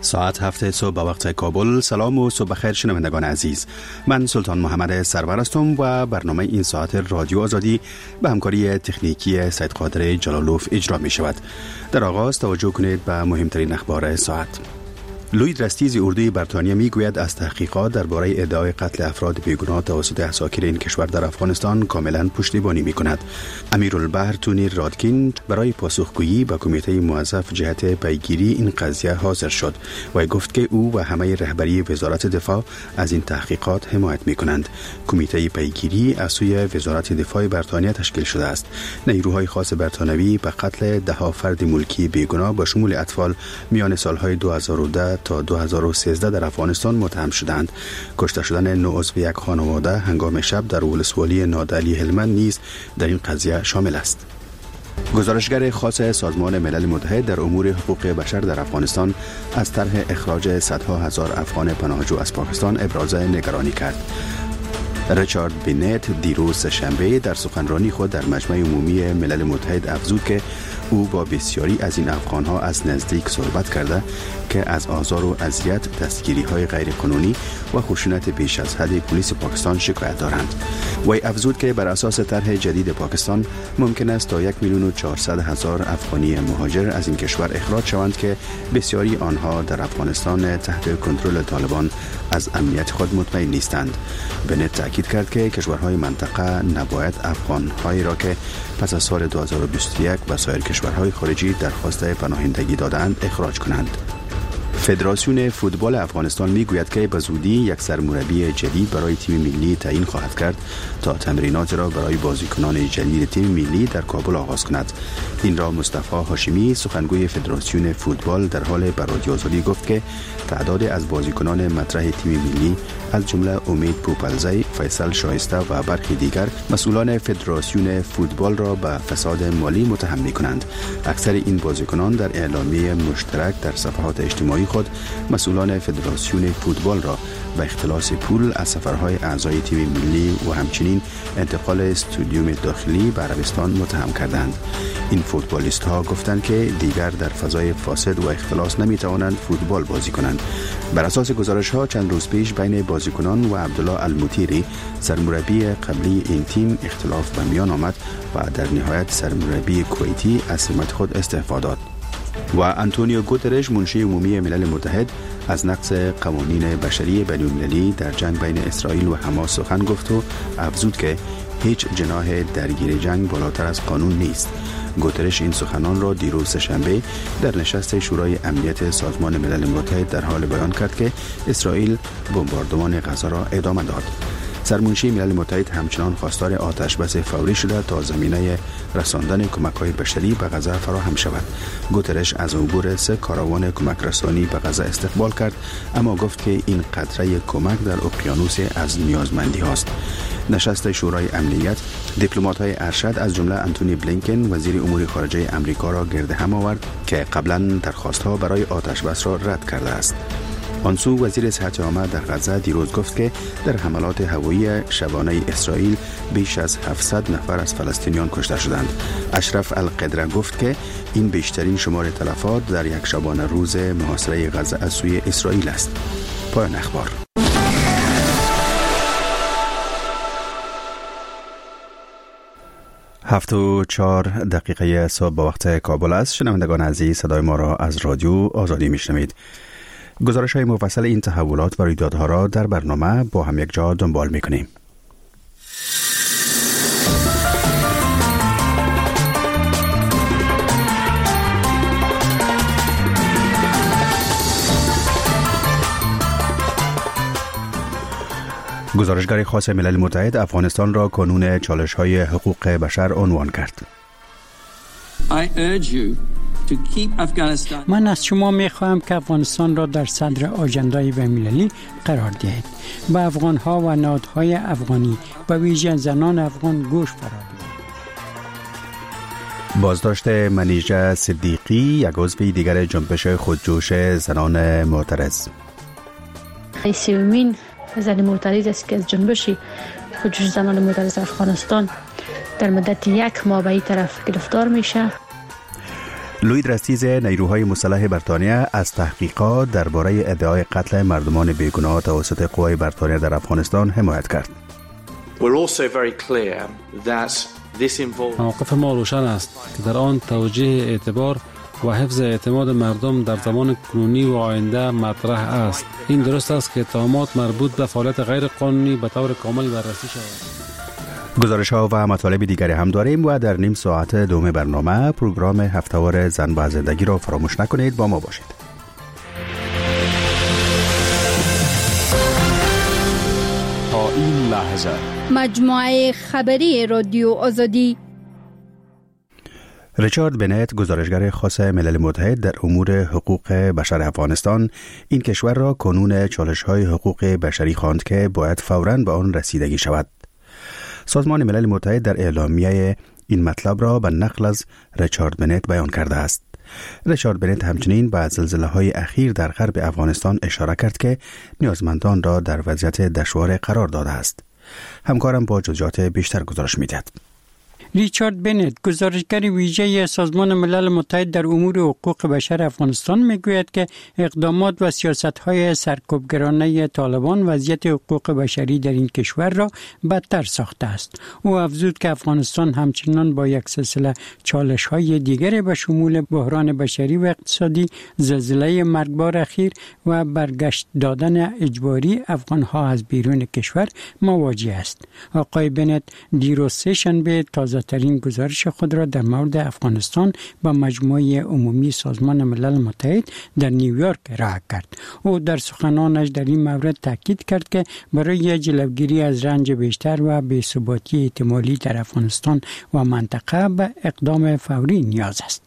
ساعت 7 صبح به وقت کابل. سلام و صبح بخیر شنوندگان عزیز. من سلطان محمد سرور هستم و برنامه این ساعت رادیو آزادی به همکاری تکنیکی سید قادر جلالوف اجرا می شود. در آغاز توجه کنید به مهمترین اخبار ساعت. لوید رستیز اردوی بریتانیا میگوید از تحقیقات درباره ادعای قتل افراد بیگناه توسط عساکر این کشور در افغانستان کاملا پشتیبانی میکند. امیرالبحر تونی رادکین برای پاسخگویی به کمیته موظف جهت پیگیری این قضیه حاضر شد و گفت که او و همه رهبری وزارت دفاع از این تحقیقات حمایت میکنند. کمیته پیگیری از سوی وزارت دفاع بریتانیا تشکیل شده است. نیروهای خاص بریتانیایی به قتل ده فرد ملکی بیگناه با شمول اطفال میان سالهای 2010 تا 2013 در افغانستان متهم شدند. کشته شدن 9 عضو یک خانواده هنگام شب در ولسوالی نادعلی هلمند نیز در این قضیه شامل است. گزارشگر خاص سازمان ملل متحد در امور حقوق بشر در افغانستان از طرح اخراج صدها هزار افغان پناهجو از پاکستان ابراز نگرانی کرد. ریچارد بینت دیروز سه‌شنبه در سخنرانی خود در مجمع عمومی ملل متحد افزود که او با بسیاری از این افغان‌ها از نزدیک صحبت کرده که از آزار و اذیت، دستگیری‌های غیرقانونی و خشونت بیش از حد پلیس پاکستان شکایت دارند. وی افزود که بر اساس طرح جدید پاکستان ممکن است تا 1,400,000 افغانی مهاجر از این کشور اخراج شوند که بسیاری آنها در افغانستان تحت کنترل طالبان از امنیت خود مطمئن نیستند. بنت تاکید کرد که کشورهای منطقه نباید افغان‌هایی را که پس از سال 2021 و سایر کشورهای خارجی درخواست پناهندگی دادند اخراج کنند. فدراسیون فوتبال افغانستان میگوید که به زودی یک سرمربی جدید برای تیم ملی تعیین خواهد کرد تا تمرینات را برای بازیکنان جدید تیم ملی در کابل آغاز کند. این را مصطفی هاشمی سخنگوی فدراسیون فوتبال در حال به رادیو آزادی گفت که تعداد از بازیکنان مطرح تیم ملی از جمله امید پوپلزی، فیصل شایسته و برخی دیگر مسئولان فدراسیون فوتبال را به فساد مالی متهم می‌کنند. اکثر این بازیکنان در اعلامیه مشترک در صفحات اجتماعی خود مسئولان فدراسیون فوتبال را به اختلاس پول از سفرهای اعضای تیم ملی و همچنین انتقال استادیوم داخلی به عربستان متهم کردند. این فوتبالیست ها گفتند که دیگر در فضای فاسد و اختلاس نمی توانند فوتبال بازی کنند. بر اساس گزارش ها چند روز پیش بین بازیکنان و عبدالله المطیری سرمربی قبلی این تیم اختلاف به میان آمد و در نهایت سرمربی کویتی از سمت خود استعفا داد. و آنتونیو گوترش منشی عمومی ملل متحد از نقض قوانین بشری بین‌المللی در جنگ بین اسرائیل و حماس سخن گفت و افزود که هیچ جناح درگیر جنگ بالاتر از قانون نیست. گوترش این سخنان را دیروز سه‌شنبه در نشست شورای امنیت سازمان ملل متحد در حال بیان کرد که اسرائیل بمباردمان غزه را ادامه داد. سرمنشی ملل متحد همچنان خواستار آتش بس فوری شده تا زمینه رساندن کمک‌های بشری به غزه فراهم شود. گوترش از عبور 3 کاروان کمک رسانی به غزه استقبال کرد، اما گفت که این قطره کمک در اقیانوس از نیازمندی هاست. نشست شورای امنیت دیپلمات‌های ارشد از جمله آنتونی بلینکن وزیر امور خارجه آمریکا را گرد هم آورد که قبلا درخواست‌ها برای آتش بس را رد کرده است. آنسو وزیر صحت عامه در غزه دیروز گفت که در حملات هوایی شبانه اسرائیل بیش از 700 نفر از فلسطینیان کشته شدند. اشرف القدره گفت که این بیشترین شمار تلفات در یک شبانه روز محاصره غزه از سوی اسرائیل است. پایان اخبار. هفت و 4 دقیقه صبح با وقت کابل است. شنوندگان عزیز صدای ما را از رادیو آزادی میشنوید. گزارش های مفصل این تحولات و رویدادها را در برنامه با هم یک جا دنبال میکنیم. گزارشگر خاص ملل متحد افغانستان را کانون چالش های حقوق بشر عنوان کرد. من از شما می‌خواهم که افغانستان را در صدر آژندای بین‌المللی قرار دهید. به افغان‌ها و نهادهای افغانی و ویژه زنان افغان گوش فرا بدهید. بازداشت منیژه صدیقی، یک عضو دیگر جنبش خودجوش زنان معترض. سومین زن معترض است که از جنبش خودجوش زنان معترض افغانستان در مدت 1 ماه به این طرف گرفتار میشه. لوید رستیز نیروهای مسلح بریتانیا از تحقیقات درباره ادعای قتل مردمان بیگناه توسط قوای بریتانیا در افغانستان حمایت کرد. موقف ما روشن است که در آن توجیه اعتبار و حفظ اعتماد مردم در زمان کنونی و آینده مطرح است. این درست است که اتهامات مربوط به فعالیت غیر قانونی به طور کامل بررسی شود. گزارش ها و مطالب دیگری هم داریم و در نیم ساعت دوم برنامه پروگرام هفته‌وار زن و زندگی را فراموش نکنید، با ما باشید. تا این لحظه مجموعه خبری رادیو آزادی. ریچارد بنت، گزارشگر خاص ملل متحد در امور حقوق بشر افغانستان، این کشور را کانون چالش‌های حقوق بشری خواند که باید فوراً به آن رسیدگی شود. سازمان ملل متحد در اعلامیه این مطلب را به نقل از ریچارد بنت بیان کرده است. ریچارد بنت همچنین به زلزله‌های اخیر در غرب افغانستان اشاره کرد که نیازمندان را در وضعیت دشوار قرار داده است. همکارم با جزئیات بیشتر گزارش می‌دهد. ریچارد بنت، گزارشگر ویژه سازمان ملل متحد در امور حقوق بشر افغانستان، میگوید که اقدامات و سیاست‌های سرکوبگرانه طالبان وضعیت حقوق بشری در این کشور را بدتر ساخته است. او افزود که افغانستان همچنان با یک سلسله چالش‌های دیگر به شمول بحران بشری و اقتصادی، زلزله مرگبار اخیر و برگشت دادن اجباری افغان‌ها از بیرون کشور مواجه است. آقای بنت دیروز سه‌شنبه ترین گزارش خود را در مورد افغانستان با مجموعه عمومی سازمان ملل متحد در نیویورک ارائه کرد. او در سخنانش در این مورد تاکید کرد که برای جلوگیری از رنج بیشتر و بی‌ثباتی احتمالی در افغانستان و منطقه به اقدام فوری نیاز است.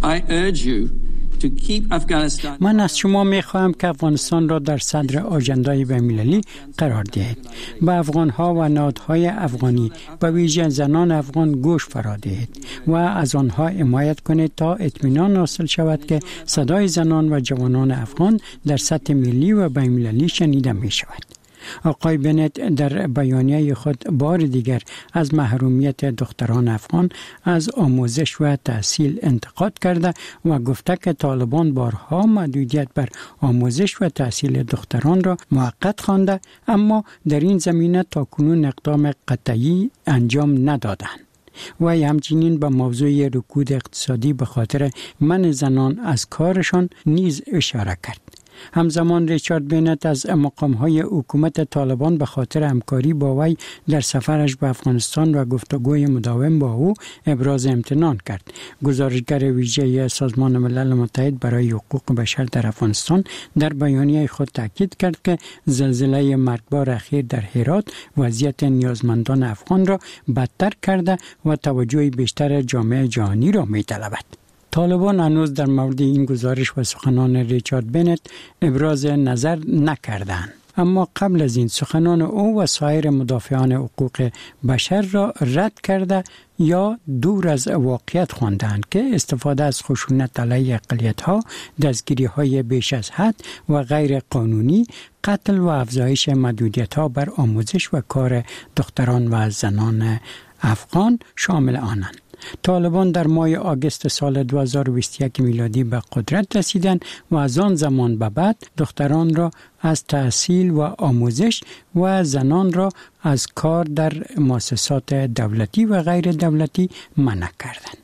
من از شما می‌خواهم که افغانستان را در صدر آژندای بین‌المللی قرار دهید. به افغان‌ها و نهادهای افغانی، به ویژه زنان افغان گوش فرا دهید و از آنها حمایت کنید تا اطمینان حاصل شود که صدای زنان و جوانان افغان در سطح ملی و بین‌المللی شنیده می‌شود. آقای بنت در بیانیه خود بار دیگر از محرومیت دختران افغان از آموزش و تحصیل انتقاد کرده و گفته که طالبان بارها محدودیت بر آموزش و تحصیل دختران را موقت خوانده، اما در این زمینه تاکنون اقدام قطعی انجام ندادند. و همچنین به موضوع رکود اقتصادی به خاطر منع زنان از کارشان نیز اشاره کرد. همزمان ریچارد بنت از مقام‌های حکومت طالبان به خاطر همکاری با وی در سفرش به افغانستان و گفتگوی مداوم با او ابراز امتنان کرد. گزارشگر ویژه سازمان ملل متحد برای حقوق بشر در افغانستان در بیانیه خود تاکید کرد که زلزله مرگبار اخیر در هرات وضعیت نیازمندان افغان را بدتر کرده و توجه بیشتر جامعه جهانی را می‌طلبد. طالبان هنوز در مورد این گزارش و سخنان ریچارد بنت ابراز نظر نکردند، اما قبل از این سخنان او و سایر مدافعان حقوق بشر را رد کرده یا دور از واقعیت خواندند که استفاده از خشونت علیه اقلیت‌ها، دستگیری‌های بیش از حد و غیر قانونی، قتل و افزایش محدودیت‌ها بر آموزش و کار دختران و زنان افغان شامل آنند. طالبان در ماه آگوست سال 2021 میلادی به قدرت رسیدند و از آن زمان به بعد دختران را از تحصیل و آموزش و زنان را از کار در مؤسسات دولتی و غیر دولتی منع کردند.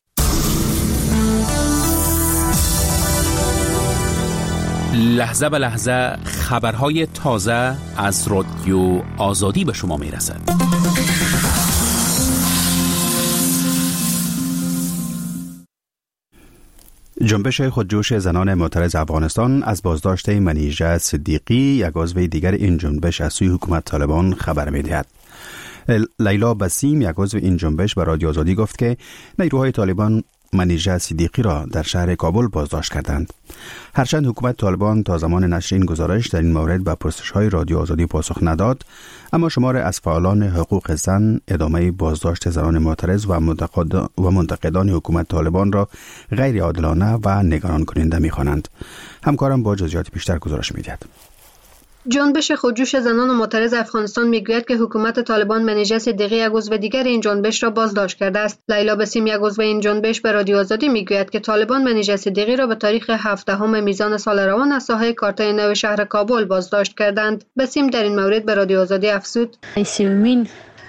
لحظه به لحظه خبرهای تازه از رادیو آزادی به شما میرسد. جنبش خودجوش زنان معترض افغانستان از بازداشت منیژه صدیقی، یک عضو دیگر این جنبش، از سوی حکومت طالبان خبر می‌دهد. لیلا بسیم، یک عضو این جنبش، به رادیو آزادی گفت که نیروهای طالبان منیژه صدیقی را در شهر کابل بازداشت کردند. هرچند حکومت طالبان تا زمان نشر این گزارش در این مورد به پرسش‌های رادیو آزادی پاسخ نداد، اما شمار از فعالان حقوق زن ادامه بازداشت زنان معترض و منتقدان حکومت طالبان را غیر عادلانه و نگران کننده می‌خوانند. همکارم با جزئیات بیشتر گزارش می‌دهد. جنبش خودجوش زنان معترض افغانستان میگوید که حکومت طالبان منیژه صدیقی یک عضو دیگر این جنبش را بازداشت کرده است. لیلا بسیم یک عضو این جنبش به رادیو آزادی میگوید که طالبان منیژه صدیقی را به تاریخ 17 میزان سال روان از ساحه کارتای نو شهر کابل بازداشت کردند. بسیم در این مورد به رادیو آزادی افزود: سومین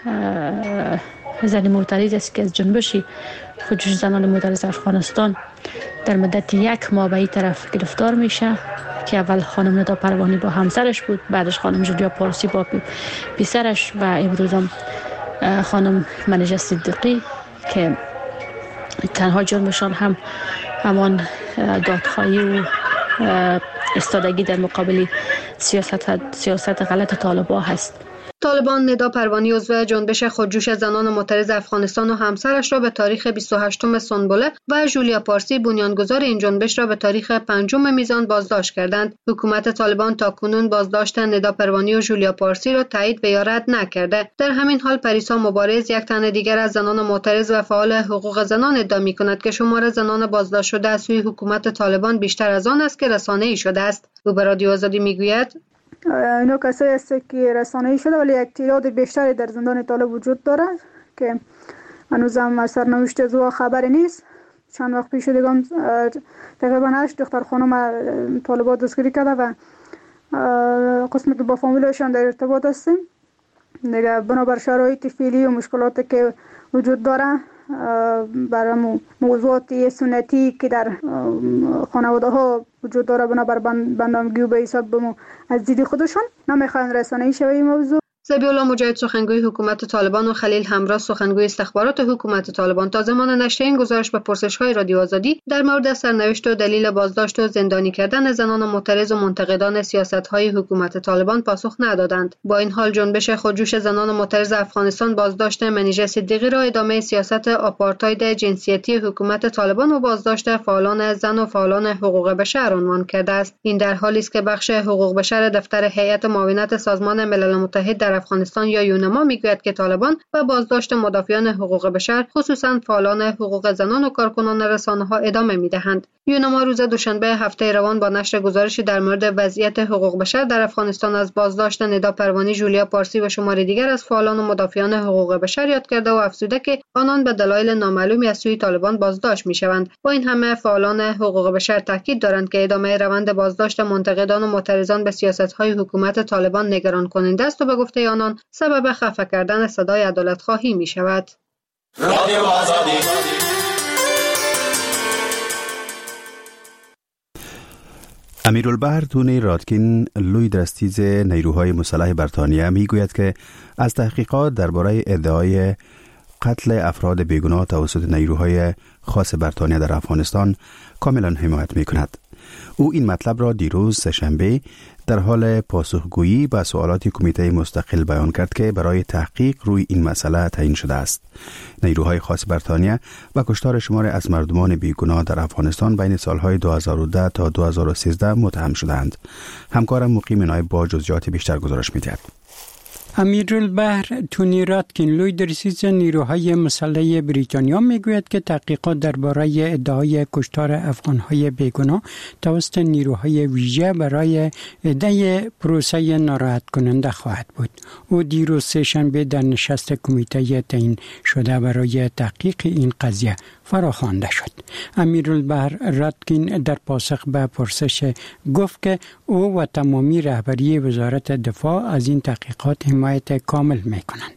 زن معترض است که از جنبش خودجوش زنان معترض افغانستان در مدت 1 ماه به این طرف گرفتار میشه که اول خانم ندا پروانی با همسرش بود، بعدش خانم جولیا پارسی با پسرش و امروز هم خانم منیژه صدیقی که تنها جرمشان هم همان دادخواهی و ایستادگی در مقابل سیاست غلط طالبان هست. طالبان ندا پروانی عضو جنبش خودجوش زنان معترض افغانستان و همسرش را به تاریخ 28 سنبله و جولیا پارسی بنیانگذار این جنبش را به تاریخ 5 میزان بازداشت کردند. حکومت طالبان تاکنون بازداشت ندا پروانی و جولیا پارسی را تایید و یا رد نکرده. در همین حال پریسا مبارز، یک تن دیگر از زنان معترض و فعال حقوق زنان، ادعا می‌کند که شمار زنان بازداشت شده از سوی حکومت طالبان بیشتر از آن است که رسانه‌ای شده است. او به رادیو آزادی میگوید: اینا کسایی است که رسانه‌ای شده ولی یک تعداد بیشتری در زندان طالب وجود دارد که هنوز هم از سرنوشت از او خبری نیست. چند وقت پیش دیگه تقریبا 8 دختر خانم طالبات دستگیری کرده و قسمی که با فامیلشان در ارتباط هستیم. دیگه بنابر شرایط فعلی و مشکلاتی که وجود داره برای موضوعات سنتی که در خانواده ها وجود داره بنابر بندامگی و به حساب از دید خودشان نمیخواین رسانه‌ای شوه این موضوع. ذبیح الله مجاهد، سخنگوی حکومت طالبان، و خلیل همراه، سخنگوی استخبارات حکومت طالبان، تا زمان نشر این گزارش به پرسش‌های رادیو آزادی در مورد سرنوشت و دلیل بازداشت و زندانی کردن زنان معترض و منتقدان سیاست‌های حکومت طالبان پاسخ ندادند. با این حال جنبش خودجوش زنان معترض افغانستان بازداشت منیژه صدیقی را ادامه سیاست آپارتاید جنسیتی حکومت طالبان و بازداشت فعالان زن و فعالان حقوق بشر عنوان کرده است. این در حالی است که بخش حقوق بشر دفتر هیئت معاونت سازمان ملل متحد در افغانستان یا یونما میگوید که طالبان و بازداشت مدافعان حقوق بشر، خصوصا فعالان حقوق زنان و کارکنان رسانه‌ها ادامه میدهند. یونما روز دوشنبه هفته روان با نشر گزارشی در مورد وضعیت حقوق بشر در افغانستان از بازداشت ندا پروانی، جولیا پارسی و شمار دیگر از فعالان و مدافعان حقوق بشر یاد کرده و افزوده که آنان به دلایل نامعلومی از سوی طالبان بازداشت میشوند. با این همه فعالان حقوق بشر تاکید دارند که ادامه روند بازداشت منتقدان و معترضان به سیاست‌های حکومت طالبان نگران کننده است و به گفته آنان سبب خفه کردن صدای عدالت خواهی می شود. امیرالبحر تونی رادکین، لوی درستیز نیروهای مسلح بریتانیا، می گوید که از تحقیقات درباره ادعای قتل افراد بیگناه توسط نیروهای خاص بریتانیا در افغانستان کاملا حمایت می کند. او این مطلب را دیروز سه‌شنبه در حال پاسخگویی به سوالات کمیته مستقل بیان کرد که برای تحقیق روی این مسئله تعیین شده است. نیروهای خاص بریتانیا و کشتار شماری از مردمان بیگناه در افغانستان بین سالهای 2010 تا 2013 متهم شدند. همکارم مقیم نایب با جزئیات بیشتر گزارش می‌دهد. امیرالبحر تونی رادکین، لوی درستیز نیروهای مسلح بریتانیا، میگوید که تحقیقات درباره ادعای کشتار افغانهای بیگناه توسط نیروهای ویژه برای ادعای پروسه ناراحت کننده خواهد بود. او دیروز سه‌شنبه در نشست کمیته تعیین شده برای تحقیق این قضیه فراخوانده شد. امیرالبحر رادکین در پاسخ به پرسش گفت که او و تمامی رهبری وزارت دفاع از این تحقیقات حمایت کامل می‌کنند.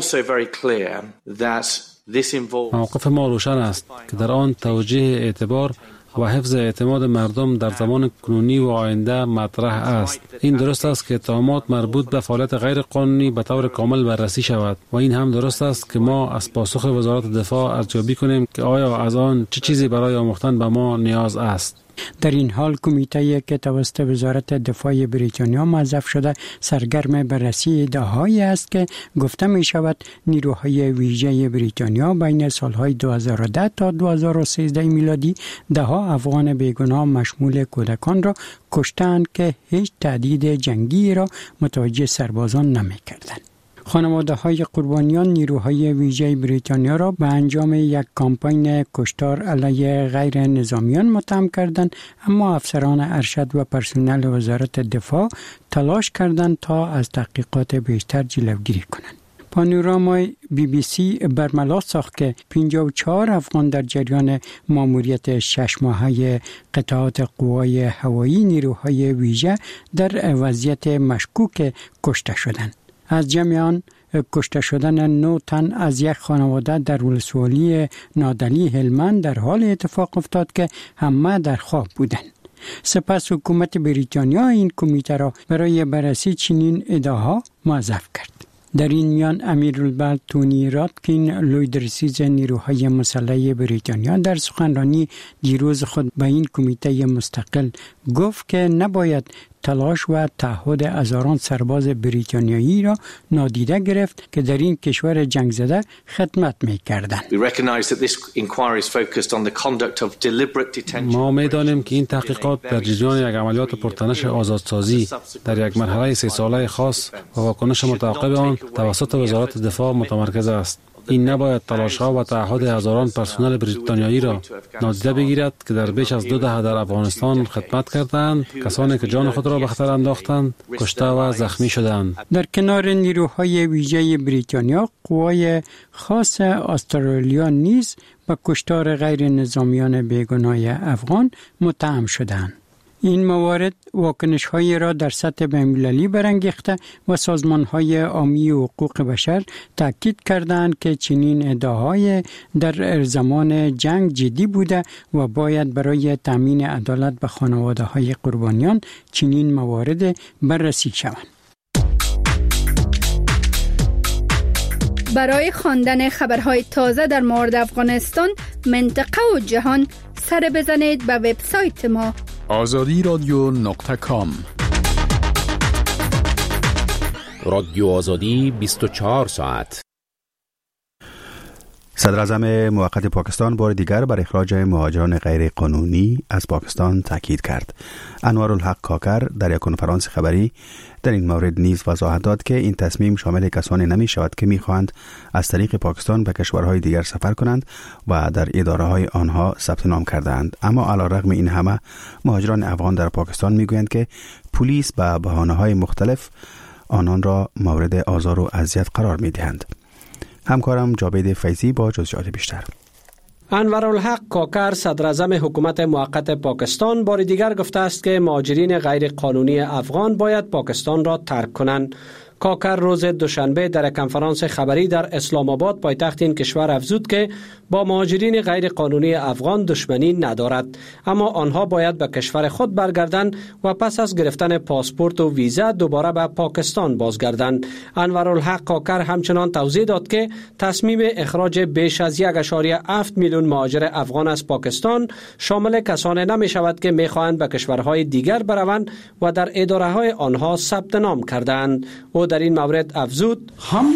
موقف ما روشن است که در آن توجیه اعتبار و حفظ اعتماد مردم در زمان کنونی و آینده مطرح است. این درست است که اتهامات مربوط به فعالیت غیر قانونی به طور کامل بررسی شود و این هم درست است که ما از پاسخ وزارت دفاع ارزیابی کنیم که آیا از آن چه چیزی برای آموختن به ما نیاز است. در این حال کمیته که توسط وزارت دفاع بریتانیا موظف شده سرگرم بررسی ادعاهایی است که گفته می شود نیروهای ویژه بریتانیا بین سالهای 2010 تا 2013 میلادی دهها افغان بیگناه مشمول کودکان را کشتند که هیچ تهدید جنگی را متوجه سربازان نمی کردند. خانواده های قربانیان نیروهای ویژه بریتانیا را به انجام یک کامپاین کشتار علیه غیر نظامیان متهم کردند، اما افسران ارشد و پرسنل وزارت دفاع تلاش کردند تا از تحقیقات بیشتر جلوگیری کنند. پانورامای BBC برملا ساخت که 54 افغان در جریان ماموریت 6 ماهه قطعات قوای هوایی نیروهای ویژه در وضعیت مشکوک کشته شدند. از جمع آن کشته شدن 9 تن از یک خانواده در ولسوالی نادلی هلمند در حال اتفاق افتاد که همه در خواب بودند. سپس حکومت بریتانیا این کمیته را برای بررسی چنین ادعاها موظف کرد. در این میان امیرالبلد تونی راتکین لویدرسیز نیروهای مسلح بریتانیا در سخنرانی دیروز خود به این کمیته مستقل گفت که نباید تلاش و تعهد هزاران سرباز بریتانیایی را نادیده گرفت که در این کشور جنگ زده خدمت می‌کردند. ما می‌دانیم که این تحقیقات در جریان یک عملیات پرتنش آزادسازی در یک مرحله 3 ساله خاص و واکنش متعاقب آن توسط وزارت دفاع متمرکز است. این نباید تلاش‌ها و تعهد هزاران پرسنل بریتانیایی را نادیده بگیرد که در بیش از 2 دهه در افغانستان خدمت کردند، کسانی که جان خود را به خطر انداختند، کشته و زخمی شدند. در کنار نیروهای ویژه بریتانیا، قوای خاص استرالیا نیز به کشتار غیر نظامیان بیگناه افغان متهم شدند. این موارد واکنش‌هایی را در سطح بین‌المللی برانگیخته و سازمان‌های عامی حقوق بشر تاکید کردند که چنین ادعاهای در زمان جنگ جدی بوده و باید برای تامین عدالت به خانواده‌های قربانیان چنین موارد بررسی شوند. برای خواندن خبرهای تازه در مورد افغانستان، منطقه و جهان سر بزنید به وبسایت ما azadiradyo.com. رادیو آزادی 24 ساعت. صدر اعظم موقت پاکستان بار دیگر بر اخراج مهاجران غیر قانونی از پاکستان تاکید کرد. انوارالحق کاکر در یک کنفرانس خبری در این مورد نیز وضاحت داد که این تصمیم شامل کسانی نمی شود که می خواهند از طریق پاکستان به کشورهای دیگر سفر کنند و در اداره های آنها ثبت نام کردند. اما علی رغم این همه، مهاجران افغان در پاکستان می گویند که پلیس به بهانه های مختلف آنان را مورد آزار و اذیت قرار می دهند. همکارم جاوید فیضی با جزئیات بیشتر. انوارالحق کاکر صدر اعظم حکومت موقت پاکستان بار دیگر گفته است که مهاجرین غیر قانونی افغان باید پاکستان را ترک کنند. کاکر روز دوشنبه در کنفرانس خبری در اسلام آباد پایتخت این کشور افزود که با مهاجرین غیر قانونی افغان دشمنی ندارد، اما آنها باید به کشور خود برگردند و پس از گرفتن پاسپورت و ویزا دوباره به پاکستان بازگردند. انوارالحق کاکر همچنان توضیح داد که تصمیم اخراج بیش از 1.7 میلیون مهاجر افغان از پاکستان شامل کسانی نمی شود که می خواهند به کشورهای دیگر بروند و در اداره های آنها ثبت نام کردند. او در این مورد افزود: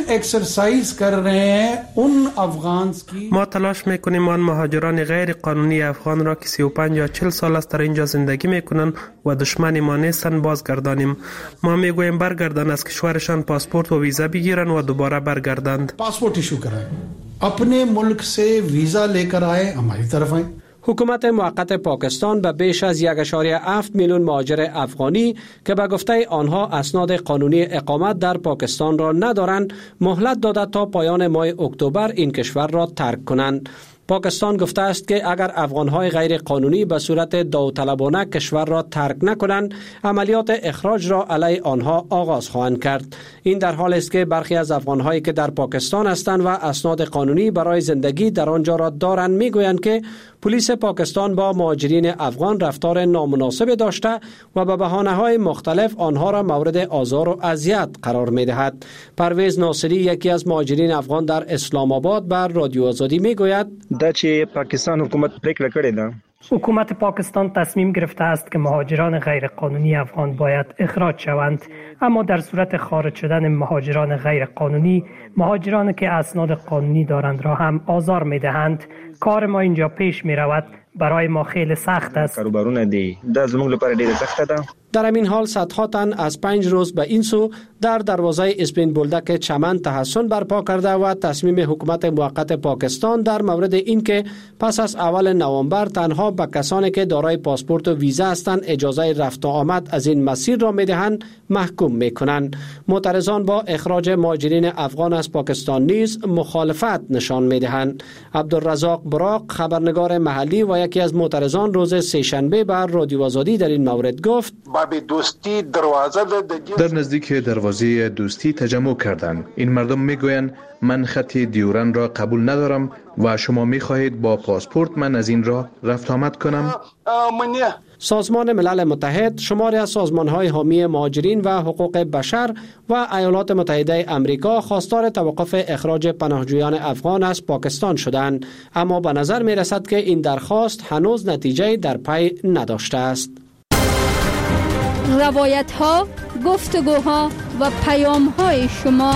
ما تلاش میکنیم آن مهاجران غیر قانونی افغان را که 35 یا 40 سال است در اینجا زندگی میکنند و دشمن ما نیستند بازگردانیم. ما میگوییم برگردند، از کشورشان پاسپورت و ویزا بگیرند و دوباره برگردند. پاسپورت ایشو کرائیں، اپنے ملک سے ویزا لے کر آئے، ہماری طرف آئیں. حکومت موقت پاکستان به بیش از 1.7 میلیون مهاجر افغانی که به گفته آنها اسناد قانونی اقامت در پاکستان را ندارند مهلت داده تا پایان ماه اکتبر این کشور را ترک کنند. پاکستان گفته است که اگر افغانهای غیر قانونی به صورت داوطلبانه کشور را ترک نکنند، عملیات اخراج را علیه آنها آغاز خواهند کرد. این در حالی است که برخی از افغانهایی که در پاکستان هستند و اسناد قانونی برای زندگی در آنجا را دارند میگویند که پلیس پاکستان با مهاجرین افغان رفتار نامناسب داشته و به بهانه‌های مختلف آنها را مورد آزار و اذیت قرار می‌دهد. پرویز ناصری یکی از مهاجرین افغان در اسلام آباد بر رادیو آزادی میگوید: دا چې پاکستان حکومت پریکړه کړې ده، حکومت پاکستان تصمیم گرفته است که مهاجران غیر قانونی افغان باید اخراج شوند، اما در صورت خارج شدن مهاجران غیر قانونی، مهاجرانی که اسناد قانونی دارند را هم آزار می‌دهند. کار ما اینجا پیش می رود، برای ما خیلی سخت است. کاروبارونه دي دا زموږ لپاره ډېره سخته ده. در همین حال صدها تن از 5 روز به این سو در دروازه اسپین بولدک چمن تحصن برپا کرده و تصمیم حکومت موقت پاکستان در مورد اینکه پس از اول نوامبر تنها به کسانی که دارای پاسپورت و ویزا هستند اجازه رفت و آمد از این مسیر را میدهند محکوم میکنند. معترضان با اخراج مهاجرین افغان از پاکستان نیز مخالفت نشان میدهند. عبدالرزاق براق خبرنگار محلی و یکی از معترضان روز سه‌شنبه بر رادیو آزادی در این مورد گفت: در نزدیک دروازه دوستی تجمع کردند. این مردم میگویند من خط دیورن را قبول ندارم و شما میخواهید با پاسپورت من از این راه رفت آمد کنم؟ سازمان ملل متحد، شماری از سازمان‌های حامی مهاجرین و حقوق بشر و ایالات متحده آمریکا خواستار توقف اخراج پناهجویان افغان از پاکستان شدند، اما به نظر می‌رسد که این درخواست هنوز نتیجه در پی نداشته است. روایت‌ها، گفتگوها و پیام‌های شما.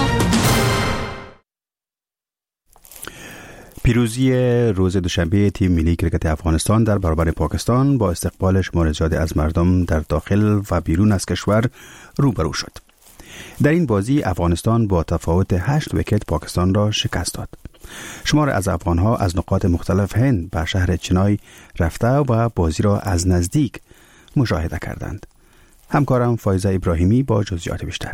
پیروزی روز دوشنبه تیم ملی کرکت افغانستان در برابر پاکستان با استقبال شمار زیادی از مردم در داخل و بیرون از کشور روبرو شد. در این بازی افغانستان با تفاوت 8 ویکت پاکستان را شکست داد. شمار از افغانها از نقاط مختلف هند به شهر چنای رفته و بازی را از نزدیک مشاهده کردند. همکارم فایزه ابراهیمی با جزئیات بیشتر.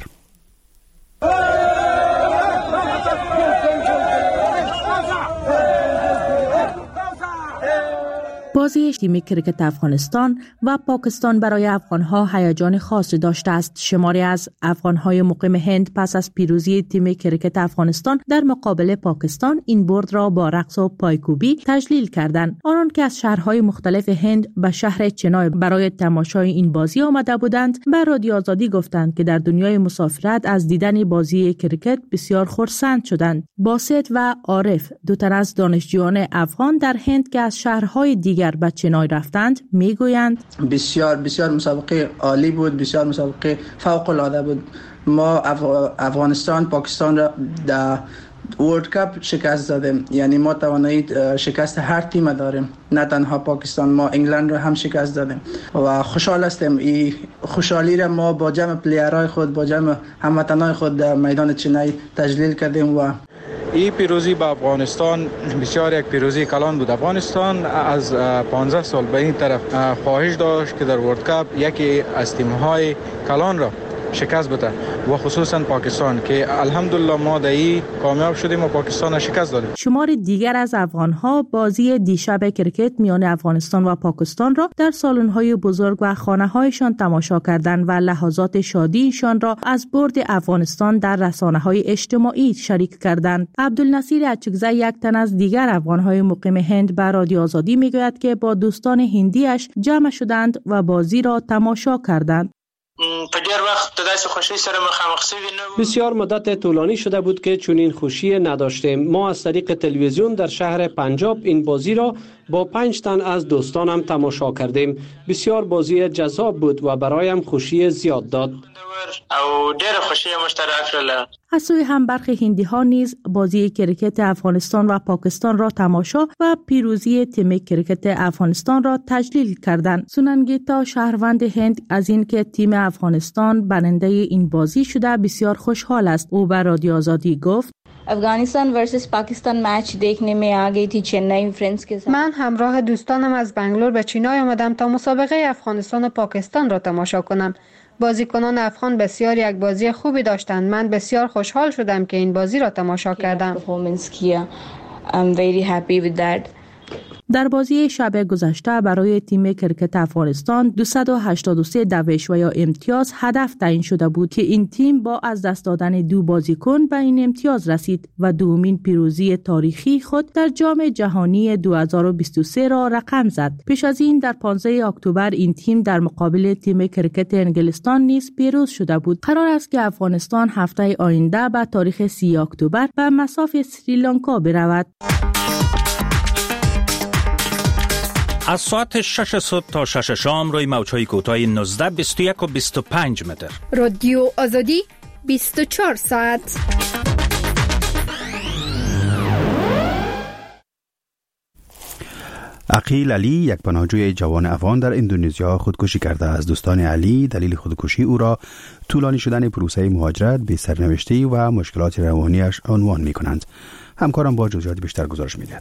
بازی تیم کرکت افغانستان و پاکستان برای افغانها هیجان خاصی داشته است. شماری از افغانهای مقیم هند پس از پیروزی تیم کرکت افغانستان در مقابل پاکستان این برد را با رقص و پایکوبی تجلیل کردند. آنان که از شهرهای مختلف هند به شهر چنای برای تماشای این بازی آمده بودند به رادیو آزادی گفتند که در دنیای مسافرت از دیدن بازی کرکت بسیار خرسند شدند. باسط و عارف، دو تن از دانشجویان افغان در هند که از شهرهای دیگر به چنای رفتند میگویند بسیار مسابقه عالی بود، بسیار مسابقه فوق العاده بود. ما افغانستان پاکستان را در ورلد کپ شکست دادیم، یعنی ما توانایی شکست هر تیم داریم، نه تنها پاکستان، ما انگلند را هم شکست دادیم و خوشحال هستیم. این خوشحالی را ما با جمع پلیرهای خود، با جمع هموطنان خود در میدان چنای تجلیل کردیم و این پیروزی با افغانستان بسیار یک پیروزی کلان بود. افغانستان از 15 سال به این طرف خواهش داشت که در ورلد کپ یکی از تیم‌های کلان را شکست بده و خصوصا پاکستان که الحمدلله ما در این کامیاب شدیم و پاکستان را شکست دادیم. شمار دیگر از افغان‌ها بازی دیشب کرکت میان افغانستان و پاکستان را در سالن‌های بزرگ و خانه‌هایشان تماشا کردند و لحظات شادیشان را از برد افغانستان در رسانه‌های اجتماعی شریک کردند. عبدالنصیر اچکزی، یک تن از دیگر افغان‌های مقیم هند، به رادیو آزادی میگوید که با دوستان هندیش جمع شدند و بازی را تماشا کردند. بسیار مدت طولانی شده بود که چنین خوشی نداشتیم. ما از طریق تلویزیون در شهر پنجاب این بازی را با 5 تن از دوستانم تماشا کردیم. بسیار بازی جذاب بود و برایم خوشی زیاد داد. از سوی هم برخی هندی ها نیز بازی کرکت افغانستان و پاکستان را تماشا و پیروزی تیم کرکت افغانستان را تجلیل کردند. سوننگیتا، شهروند هند، از اینکه تیم افغانستان برنده این بازی شده بسیار خوشحال است. او به رادیو آزادی گفت: افغانستان ورسس پاکستان مچ دیکھنے میں آ گئی تھی چنئی فرینڈز کے ساتھ. من همراه دوستانم از بنگلور به چینای آمدم تا مسابقه افغانستان و پاکستان را تماشا کنم. بازیکنان افغان بسیار یک بازی خوبی داشتند. من بسیار خوشحال شدم که این بازی را تماشا کردم. در بازی شب گذشته برای تیم کرکت افغانستان 283 دوش و یا امتیاز هدف تعیین شده بود که این تیم با از دست دادن 2 بازیکن به این امتیاز رسید و دومین پیروزی تاریخی خود در جام جهانی 2023 را رقم زد. پیش از این در 15 اکتبر این تیم در مقابل تیم کرکت انگلستان نیز پیروز شده بود. قرار است که افغانستان هفته آینده به تاریخ 30 اکتبر به مصاف سریلانکا برود. از ساعت 6 صبح تا 6 شام روی موج‌های کوتاه 19، 21 و 25 متر. رادیو آزادی 24 ساعت. عقیل علی یک پناهجوی جوان افغان در اندونزیا خودکشی کرده است. دوستان علی دلیل خودکشی او را طولانی شدن پروسه مهاجرت، بی سرنوشتی و مشکلات روانیش عنوان می کنند. همکارم با جزئیات بیشتر گزارش می دهد.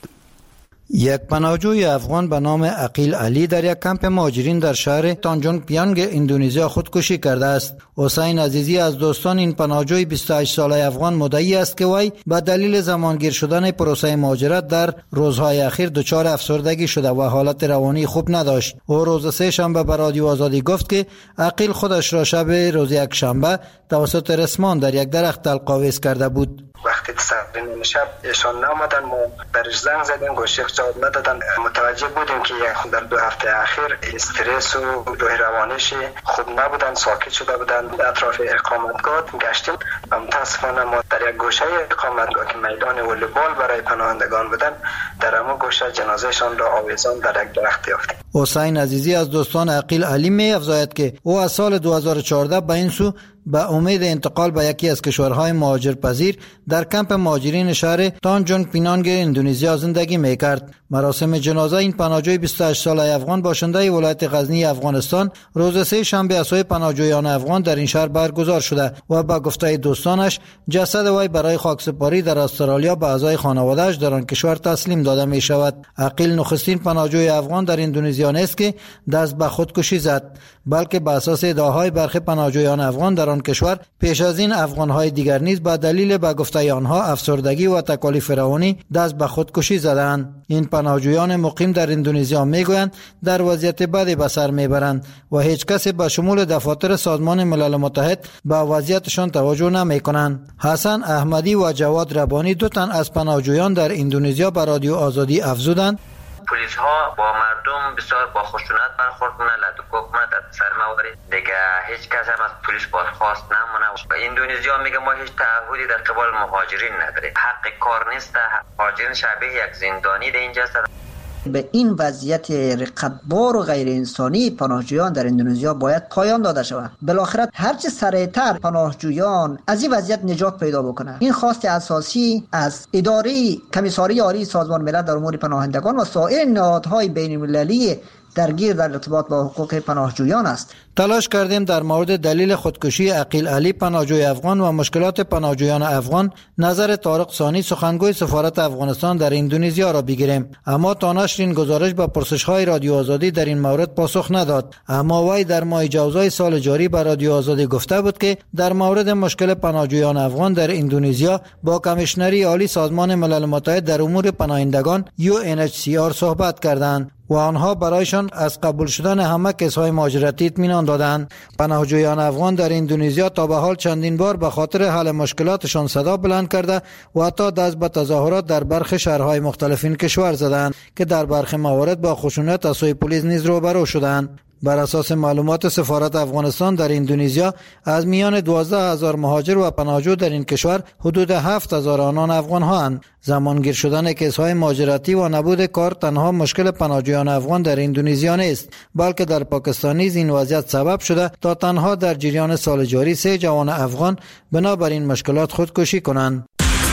یک پناهجوی افغان به نام عقیل علی در یک کمپ مهاجرین در شهر تانجونگ پیانگ اندونزیا خودکشی کرده است. حسین عزیزی از دوستان این پناهجوی 28 ساله افغان مدعی است که وی به دلیل زمانگیر شدن پروسه مهاجرت در روزهای اخیر دچار افسردگی شده و حالت روانی خوب نداشت. او روز سه شنبه به رادیو آزادی گفت که عقیل خودش را شب روز یک شنبه توسط رسمان در یک درخت تلقاویز کرده بود. وقتی تسرین شب ایشان نامدن، ما برش زنگ زدیم، گوشیخ جواب ندادن. متوجه بودیم که در 2 هفته اخیر استرس و روح روانیش خوب نبودن، ساکت شده بودن. اطراف اقامتگاه گشتیم و متاسفانه ما در یک گوشه اقامتگاه که میدان والیبال برای پناهندگان بودن، در همون گوشه جنازهشان را آویزان در یک درخت یافتیم. حسین عزیزی از دوستان عقیل علی می افزاید که او از سال 2014 به این سو به امید انتقال به یکی از کشورهای مهاجرپذیر در کمپ مهاجرین شهر تانجونگ پینانگ اندونزیا زندگی می‌کرد. مراسم جنازه این پناهجوی 28 ساله افغان باشنده ولایت غزنی افغانستان روز سه شنبه از سوی پناهجویان افغان در این شهر برگزار شده و با گفته دوستانش جسد وی برای خاکسپاری در استرالیا به اعضای خانواده‌اش در آن کشور تسلیم داده می شود. عقیل نخستین پناهجوی افغان در اندونزیا نیست که دست به خودکشی زد، بلکه بر اساس ادعاهای برخی پناهجویان افغان در آن کشور پیش از این افغان‌های دیگر نیز به دلیل به گفته آنها افسردگی و تکالیف روانی دست به خودکشی زدند. این پناهجویان مقیم در اندونزیا میگویند در وضعیت بدی به سر میبرند و هیچ کسی به شمول دفاتر سازمان ملل متحد به وضعیتشان توجه نمیکنند. حسن احمدی و جواد ربانی دو تن از پناهجویان در اندونزیا به رادیو آزادی افزودند پلیس ها با مردم بسیار با خشونت برخورد کنند، لطف‌گو کنند، سرمواری دیگه هیچ کس هم از پلیس بازخواست نمونه. اندونزیا میگه ما هیچ تعهدی در قبال مهاجرین نداریم، حق کار نیست، مهاجرین شبیه یک زندانی در اینجا است. به این وضعیت رقتبار و غیر انسانی پناهجویان در اندونزیا باید پایان داده شود. بالاخره هرچه سریعتر پناهجویان از این وضعیت نجات پیدا بکنند. این خواست اساسی از اداره کمیساری عالی سازمان ملل در امور پناهندگان و سایر نهادهای بین المللی درگیر در ارتباط با حقوق پناهجویان است. تلاش کردیم در مورد دلیل خودکشی عقیل علی پناهجوی افغان و مشکلات پناهجویان افغان نظر طارق ثانی سخنگوی سفارت افغانستان در اندونزیا را بگیریم، اما تا نشر این گزارش به پرسش‌های رادیو آزادی در این مورد پاسخ نداد. اما وی در ماه جوزای سال جاری به رادیو آزادی گفته بود که در مورد مشکل پناهجویان افغان در اندونزیا با کمیشنری عالی سازمان ملل متحد در امور پناهندگان UNHCR صحبت کردند و آنها برایشان از قبول شدن همه کیس‌های مهاجرتی اطمینان دادند. پناهجویان افغان در اندونزیا تا به حال چندین بار به خاطر حل مشکلاتشان صدا بلند کرده و حتی دست به تظاهرات در برخی شهرهای مختلف این کشور زدند که در برخی موارد با خشونت از سوی پلیس نیز روبرو شدند. بر اساس معلومات سفارت افغانستان در اندونزیا از میان 12,000 مهاجر و پناهجو در این کشور حدود 7,000 آنان افغان هستند. زمانگیر شدن کیس‌های مهاجرتی و نبود کار تنها مشکل پناهجویان افغان در اندونزیا نیست، بلکه در پاکستان نیز این وضعیت سبب شده تا تنها در جریان سال جاری 3 جوان افغان بنابراین مشکلات خودکشی کنند.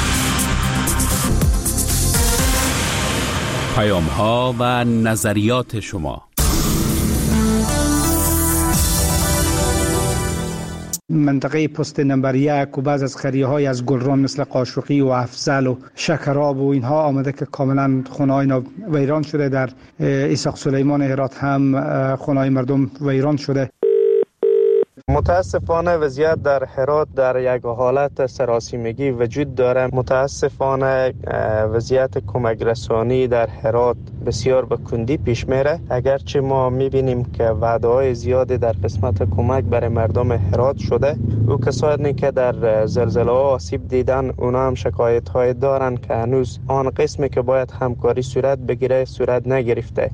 پیام‌ها و نظریات شما. منطقه پست نمبر 1 و بعض از قریه‌های از گلران مثل قاشقی و افضل و شکراب و اینها آمده که کاملا خونه‌های اینا ویران شده. در اسحاق سلیمان هرات هم خونه‌های مردم ویران شده. متاسفانه وضعیت در هرات در یک حالت سراسیمگی وجود داره. متاسفانه وضعیت کمک رسانی در هرات بسیار به کندی پیش میره. اگرچه ما میبینیم که وعده‌های زیادی در قسمت کمک برای مردم هرات شده، او کسانی که در زلزله ها آسیب دیدن اونا هم شکایت های دارن که هنوز آن قسمی که باید همکاری صورت بگیره صورت نگرفته.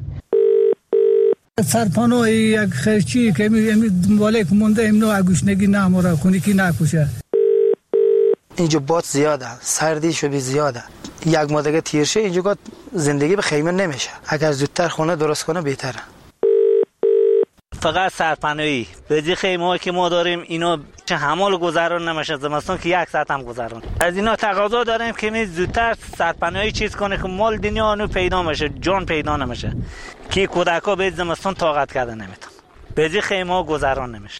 سرپانو یک خرچی که دنباله که مونده امنو اگوشنگی نموره خونی کی نکوشه. اینجا باد زیاده، سردی شبی زیاده. یک ماه دیگه تیر شه اینجا زندگی به خیمه نمیشه. اگر زودتر خونه درست کنه بهتره. فقط سرپناهی بدی خیمه‌ای که ما داریم اینا چه حمال گذران نمیشه، زمستان که 1 ساعت هم گذران. از اینا تقاضا داریم که می زودتر سرپناهی چیز کنه که مال دنیا اونو پیدا میشه، جان پیدا نمیشه که کودکا به زمستان طاقت کرده نمیتون، بدی خیمه‌ها گذران نمیشه.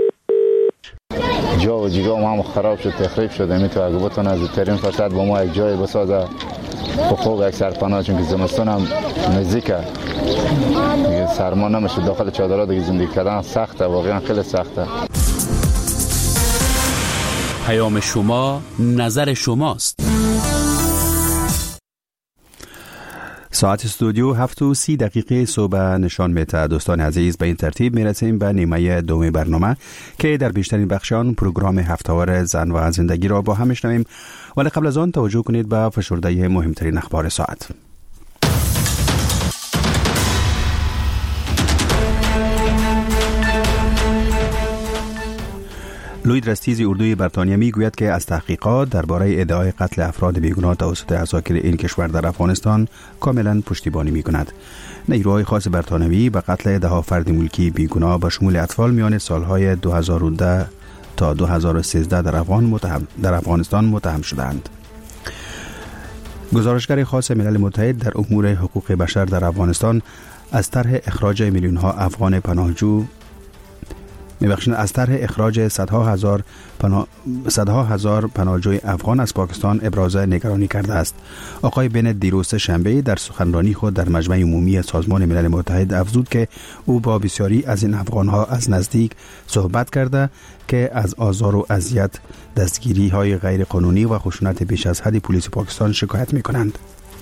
جا و جیگا ما هم خراب شد، تخریب شده. میتو اگه بتونه از ترین فرصت با ما یک جای بسازه خوب یک سرپناه، چون که زمستان هم نزدیکه دیگه، سرما نمیشه داخل چادرها دیگه، زندگی کردن سخته، واقعا خیلی سخته. پیام شما نظر شماست. ساعت استودیو 7:30 صبح نشان میده. دوستان عزیز، به این ترتیب میرسیم به نیمه دوم برنامه که در بیشترین بخشان پروگرام هفته‌وار زن و زندگی را با هم میشنویم، ولی قبل از آن توجه کنید به فشرده مهمترین اخبار ساعت. لوید رستیزی اردوی بریتانیا میگوید که از تحقیقات درباره ادعای قتل افراد بیگناه توسط عساکر این کشور در افغانستان کاملا پشتیبانی میکند. نیروهای خاص بریتانیایی به قتل 10 فرد ملکی بیگناه به شمول اطفال میان سالهای 2010 تا 2013 در افغانستان متهم شدند. گزارشگر خاص ملل متحد در امور حقوق بشر در افغانستان از طرح اخراج میلیون ها افغان پناهجو از طرح اخراج صدها هزار پناهجوی افغان از پاکستان ابراز نگرانی کرده است. آقای بنت دیروز شنبه در سخنرانی خود در مجمع عمومی سازمان ملل متحد افزود که او با بسیاری از این افغانها از نزدیک صحبت کرده که از آزار و اذیت، دستگیری های غیر قانونی و خشونت بیش از حد پلیس پاکستان شکایت می کنند.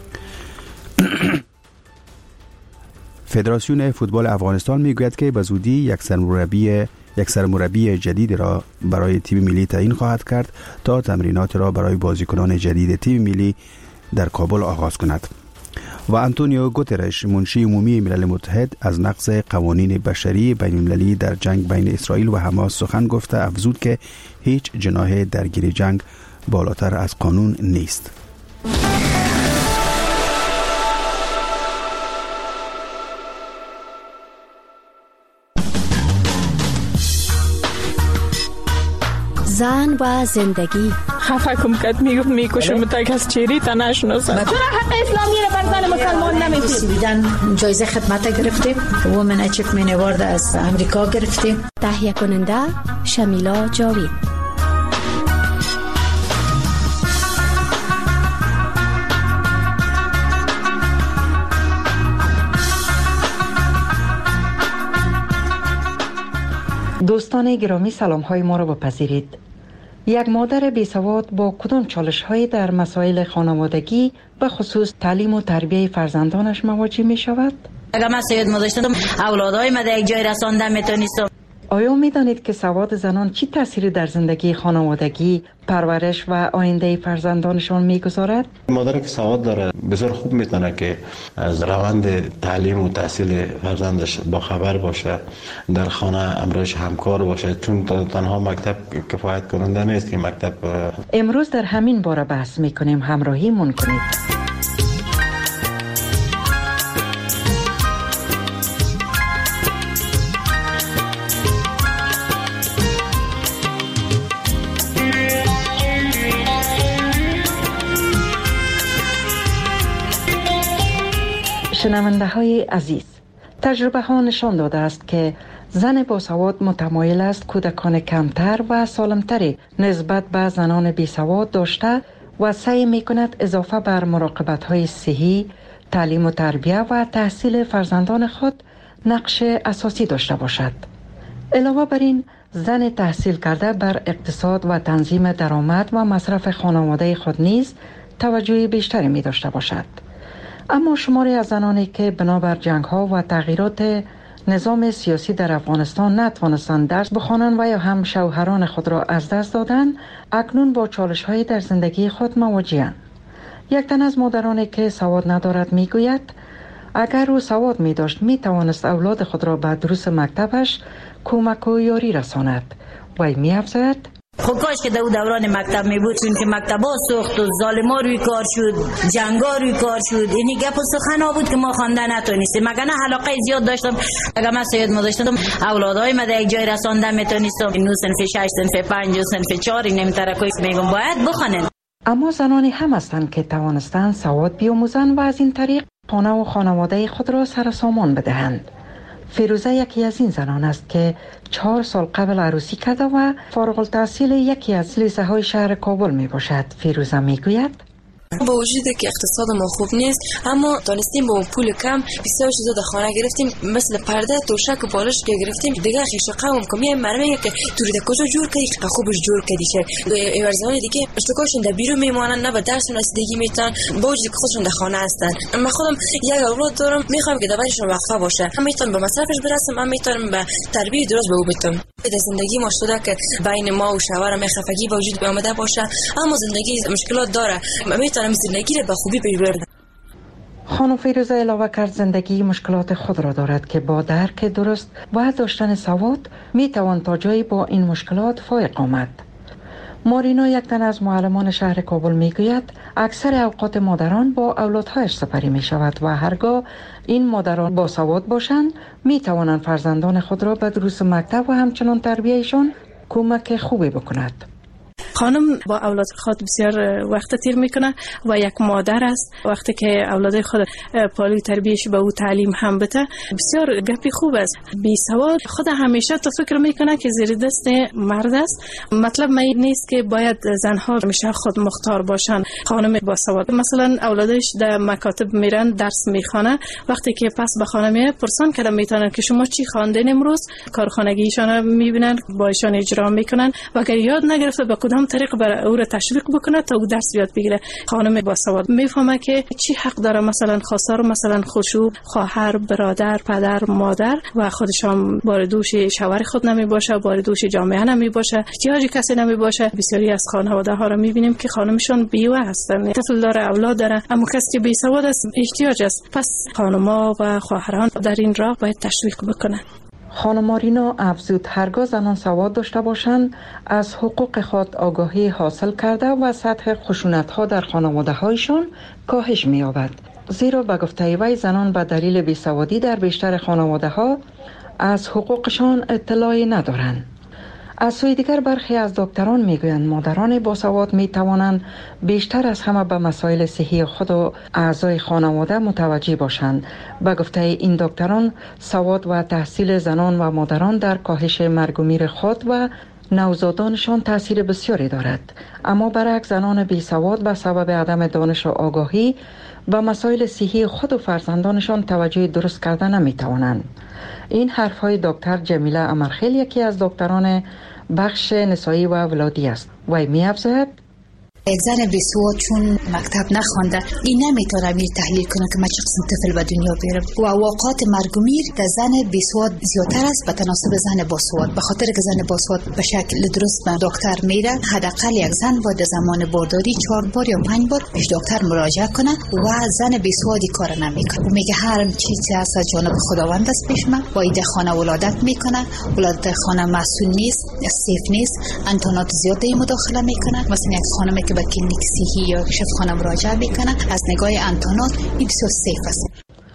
فدراسیون فوتبال افغانستان میگوید که به زودی یک سرمربی جدید را برای تیم ملی تعیین خواهد کرد تا تمرینات را برای بازیکنان جدید تیم ملی در کابل آغاز کند. و آنتونیو گوترش، منشی عمومی ملل متحد، از نقض قوانین بشری بین المللی در جنگ بین اسرائیل و حماس سخن گفته افزود که هیچ جناح درگیر جنگ بالاتر از قانون نیست. زن و زندگی. خفه کم کت میکشم تا کس چیری تا نشناسم. چرا حق اسلامی را بر زن مسلمان نمیدید؟ جایزه خدمت گرفتیم، وومن اچیومنت اوارد از امریکا گرفتیم. تهیه کننده شمیلا جاوید. دوستان گرامی، سلام های ما را بپذیرید. یک مادر بیسواد با کدام چالش هایی در مسائل خانوادگی به خصوص تعلیم و تربیه فرزندانش مواجه می شود؟ اگر من سید مداشتم اولادهای ما در یک جای رساندن میتونستم. آیا می دانید که سواد زنان چی تأثیری در زندگی خانوادگی، پرورش و آینده فرزندانشان میگذارد؟ مادر که سواد داره بسیار خوب میتونه که از روند تعلیم و تحصیل فرزندش با خبر باشه، در خانه امرش همکار باشه، چون تنها مکتب کفایت کننده نیست که مکتب. امروز در همین باره بحث میکنیم، همراهی مون کنید. شنونده های عزیز، تجربه ها نشان داده است که زن باسواد متمایل است کودکان کمتر و سالمتری نسبت به زنان بیسواد داشته و سعی می کند اضافه بر مراقبت های صحی، تعلیم و تربیه و تحصیل فرزندان خود نقش اساسی داشته باشد. علاوه بر این، زن تحصیل کرده بر اقتصاد و تنظیم درآمد و مصرف خانواده خود نیز توجه بیشتری می داشته باشد. اما شماری از زنانی که بنابر جنگ ها و تغییرات نظام سیاسی در افغانستان نتوانستند درس بخوانند و یا هم شوهران خود را از دست دادند، اکنون با چالش های در زندگی خود مواجه‌اند. یک تن از مادرانی که سواد ندارد میگوید اگر او سواد می داشت می توانست اولاد خود را به دروس مکتبش کمک و یاری رساند. و می افزاید خب کاش که دوران مکتب می بود، چون که مکتبا سوخت و ظالما روی کار شد، جنگا روی کار شد. اینی گپ و سخن بود که ما خوانده نتونستیم. مگر نه علاقه زیاد داشتم، اگر من سید ما داشتم اولادای ما در یک جای رسانده میتونستم. اینو صنف 6 صنف 5 صنف 4 نمیترکوی میگم باید بخونن. اما زنانی هم هستند که توانستند سواد بیاموزند و از این طریق خانه و خانواده خود را سر سامان بدهند. فیروزه یکی از این زنان است که 4 سال قبل عروسی کرده و فارغ التحصیل یکی از لیسه‌های شهر کابل می باشد. فیروزه می گوید با وجود که اقتصاد ما خوب نیست، اما دانستیم با پول کم بسیار چیزا در خانه گرفتیم، مثل پرده، توشک و بالش که گرفتیم. دیگه خیش قوم کمی مرمه که توری د کجا جور کردی که خوبش جور کردی چه ورزهای دیگه اشتکاشون در بیرون میمونن، نه به درس رسیدگی میتونن، با وجود که خودشون در خانه هستن. من خودم یک اولاد دارم، میخوام که دبرشون وقفه باشه، هم میتونم به مصرفش برسم، هم میتونم به تربیت درست به او بدم. در زندگی ما شده که بین ما و شوهرم خفگی به وجود آمده باشه، اما زندگی مشکلات داره. زندگی را به خوبی ببرم. خانم فیروزه علاوه کرد زندگی مشکلات خود را دارد که با درک درست و داشتن سواد می توان تا جایی با این مشکلات فائق آمد. مارینا یک تن از معلمان شهر کابل می گوید اکثر اوقات مادران با اولادهایش سپری می شود و هرگاه این مادران با سواد باشند می توانند فرزندان خود را به دروس مکتب و همچنان تربیهشان کمک خوبی بکند. خانم با اولاد خود بسیار وقت تیر میکنه و یک مادر است. وقتی که اولاد خود پالی تربیتش به او تعلیم هم بده بسیار گپی خوب است. بی سواد خود همیشه تو فکر میکنه که زیر دست مرد است. مطلب نیست که باید زنها همیشه خود مختار باشن. خانم با سواد مثلا اولادش در مکاتب میرن درس میخوانه، وقتی که پس به خانه میاد پرسان کرده میتونن که شما چی خواندین امروز، کارخانگیشان میبینن با ایشان اجرا میکنن و اگر یاد نگرفته به کدام طریق برای او را تشویق بکنه تا او درس یاد بگیره. خانم با سواد میفهمه که چی حق داره، مثلا خواستار مثلا خشوع، خواهر، برادر، پدر، مادر و خودشان بار دوش شوهر خود نمی باشه، بار دوش جامعه نمی باشه، احتیاج کسی نمی باشه. بسیاری از خانواده ها را میبینیم که خانمشون بیوه هستن، طفل داره، اولاد داره، اما کسی که بی سواد است احتیاج است. پس خانم‌ها و خواهران در این راه باید تشویق بکنن. خانم مارینا افزود هرگاه زنان سواد داشته باشند از حقوق خود آگاهی حاصل کرده و سطح خشونت‌ها در خانواده‌هایشان کاهش می‌یابد. زیرا به گفته وی زنان به دلیل بیسوادی در بیشتر خانواده‌ها از حقوقشان اطلاعی ندارند. از سوی دیگر برخی از دکتران میگویند مادران باسواد میتوانند بیشتر از همه به مسائل صحی خود و اعضای خانواده متوجه باشند. به گفته این دکتران سواد و تحصیل زنان و مادران در کاهش مرگ و میر خود و نوزادانشان تاثیر بسیاری دارد. اما برعکس زنان بی سواد به سبب عدم دانش و آگاهی به مسائل صحی خود و فرزندانشان توجه درست کرده نمیتوانند. این حرفهای دکتر جمیله امرخیل یکی از دکتران بخش نسایی و ولادی است. وی می‌افزاید یک زن بیسواد چون مکتب نخوانده این نمیتونه می تحلیل کنه که من چه قسم طفل به دنیا بیارم و واقعات مرگ و میر در زن بیسواد زیادتر است به تناسب زن باسواد، به خاطر که زن باسواد به شکل درست به دکتر میره. حداقل یک زن باید زمان بارداری 4 بار یا 5 بار پیش دکتر مراجعه کنه و زن بیسوادی کار نمیکنه و میگه هر چیزی از جانب خداوند است پیش من با ایده خانه ولادت میکنه، ولادت خانه مسئول نیست، سیف نیست، انتونات زیادی مداخله میکنه. مثلا یک خانمی که به کلینیک صحی یا شفاخانه مراجعه میکنه از نگاه انتونات این بسیار سیف است.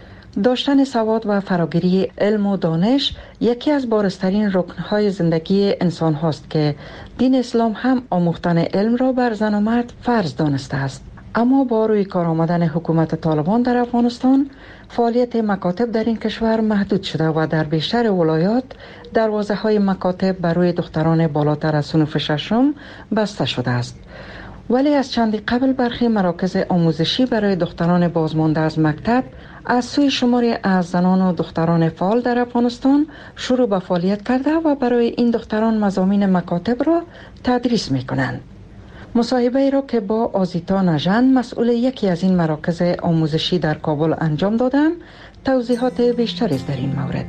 داشتن سواد و فراگیری علم و دانش یکی از بارزترین رکنهای زندگی انسان هاست که دین اسلام هم آموختن علم را بر زن و مرد فرض دانسته است. اما با روی کار آمدن حکومت طالبان در افغانستان فعالیت مکاتب در این کشور محدود شده و در بیشتر ولایات دروازه های مکاتب برای دختران بالاتر از صنف 6 بسته شده است. ولی از چندی قبل برخی مراکز آموزشی برای دختران بازمانده از مکتب از سوی شماری از زنان و دختران فعال در افغانستان شروع به فعالیت کرده و برای این دختران مضامین مکاتب را تدریس می کنند. مصاحبه را که با آزیتا نژند مسئول یکی از این مراکز آموزشی در کابل انجام دادم توضیحات بیشتری در این مورد.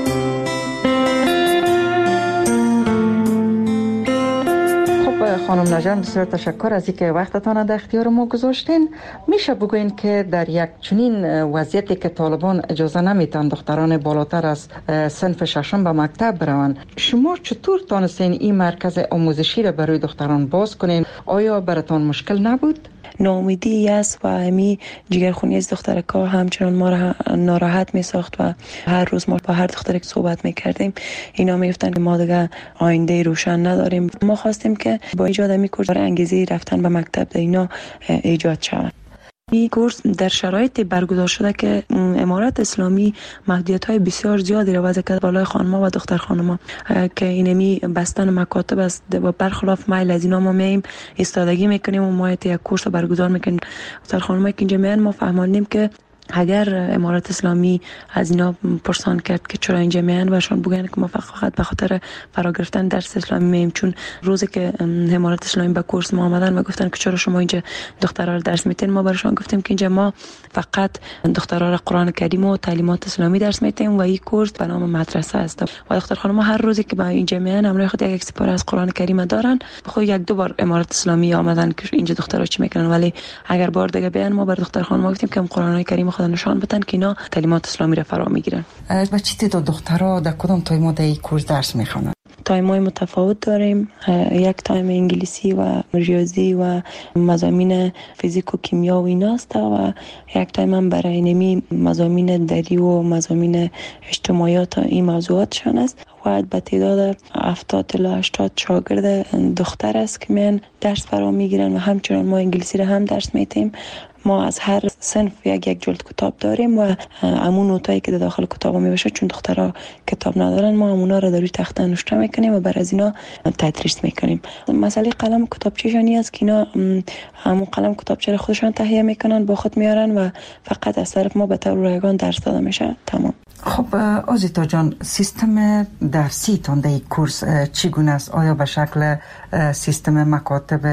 خانم خانم نژن بسیار تشکر از اینکه وقتتان در اختیار ما گذاشتین. میشه بگوین که در یک چنین وضعیتی که طالبان اجازه نمیتن دختران بالاتر از صنف ششم به مکتب بروند، شما چطور تانستین این مرکز آموزشی را برای دختران باز کنین؟ آیا براتان مشکل نبود؟ ناامیدی است و همی جگرخونی از دخترکا همچنان ما را ناراحت می ساخت و هر روز ما با هر دختری که صحبت می کردیم اینا می گفتن که ما دیگه آینده روشن نداریم. ما خواستیم که با ایجاد می کورس انگیزه رفتن به مکتب در اینا ایجاد شود. این کورس در شرایط برگزار شده که امارت اسلامی محدودیت‌های بسیار زیادی را وضع کرده بالای خانم‌ها و دختر خانم‌ها که اینمی بستن مکاتب است و برخلاف میل از اینا ما میایم ایستادگی میکنیم و ما یک کورس برگزار میکنیم. دختر خانم‌ها که اینجا میان ما فهمیدیم که اگر امارت اسلامی از اینا پرسان کرد که چرا اینجا میان و شون بگن که ما فقط به خاطر فرا گرفتن درس اسلامی میایم، چون روزی که امارت اسلامی به کورس ما آمدن و گفتن که چرا شما اینجا دخترها رو درس میتین، ما براشون گفتیم که اینجا ما فقط دخترها را قرآن کریم و تعلیمات اسلامی درس میتیم و این کورس به نام مدرسه است و دختر خانم هر روزی که به اینجا میان همراه خود یک سپاره از قرآن کریم دارن. خود یک دو بار امارت اسلامی آمدن که اینجا دخترها چی میکنن، ولی اگر بار دیگه بیان ما بر دختر خانم گفتیم که قرآن کریم خود نشان بدن که اینا تعلیمات اسلامی را فرا میگیرن. و چه تعداد دخترها در کدام تایم‌ها در این کورس درس میخوانند؟ تایم‌های متفاوت داریم. یک تایم انگلیسی و ریاضی و مضامین فیزیک و کیمیا و ایناست و یک تایم هم برای نمی مضامین دری و مضامین اجتماعیات این موضوعاتشان است و به تعداد 70 تا 80 شاگرد دختر است که من درس فرا میگیرن و همچنان ما انگلیسی را هم درس میتیم. ما از هر صنف یک جلد کتاب داریم و همون نوتایی که داخل کتاب می باشه، چون دخترها کتاب ندارن ما همونا را در روی تخته نوشته میکنیم و بر از اینا تدریس میکنیم. مسئله قلم کتابچه‌شانی است که اینا همون قلم کتابچه خودشان تهیه میکنن با خود میارن و فقط از طرف ما به طور رایگان درس داده میشه. تمام. خب آزیتا جان، سیستم درسی تان در این کورس چگونه است؟ آیا به شکل سیستم مکاتب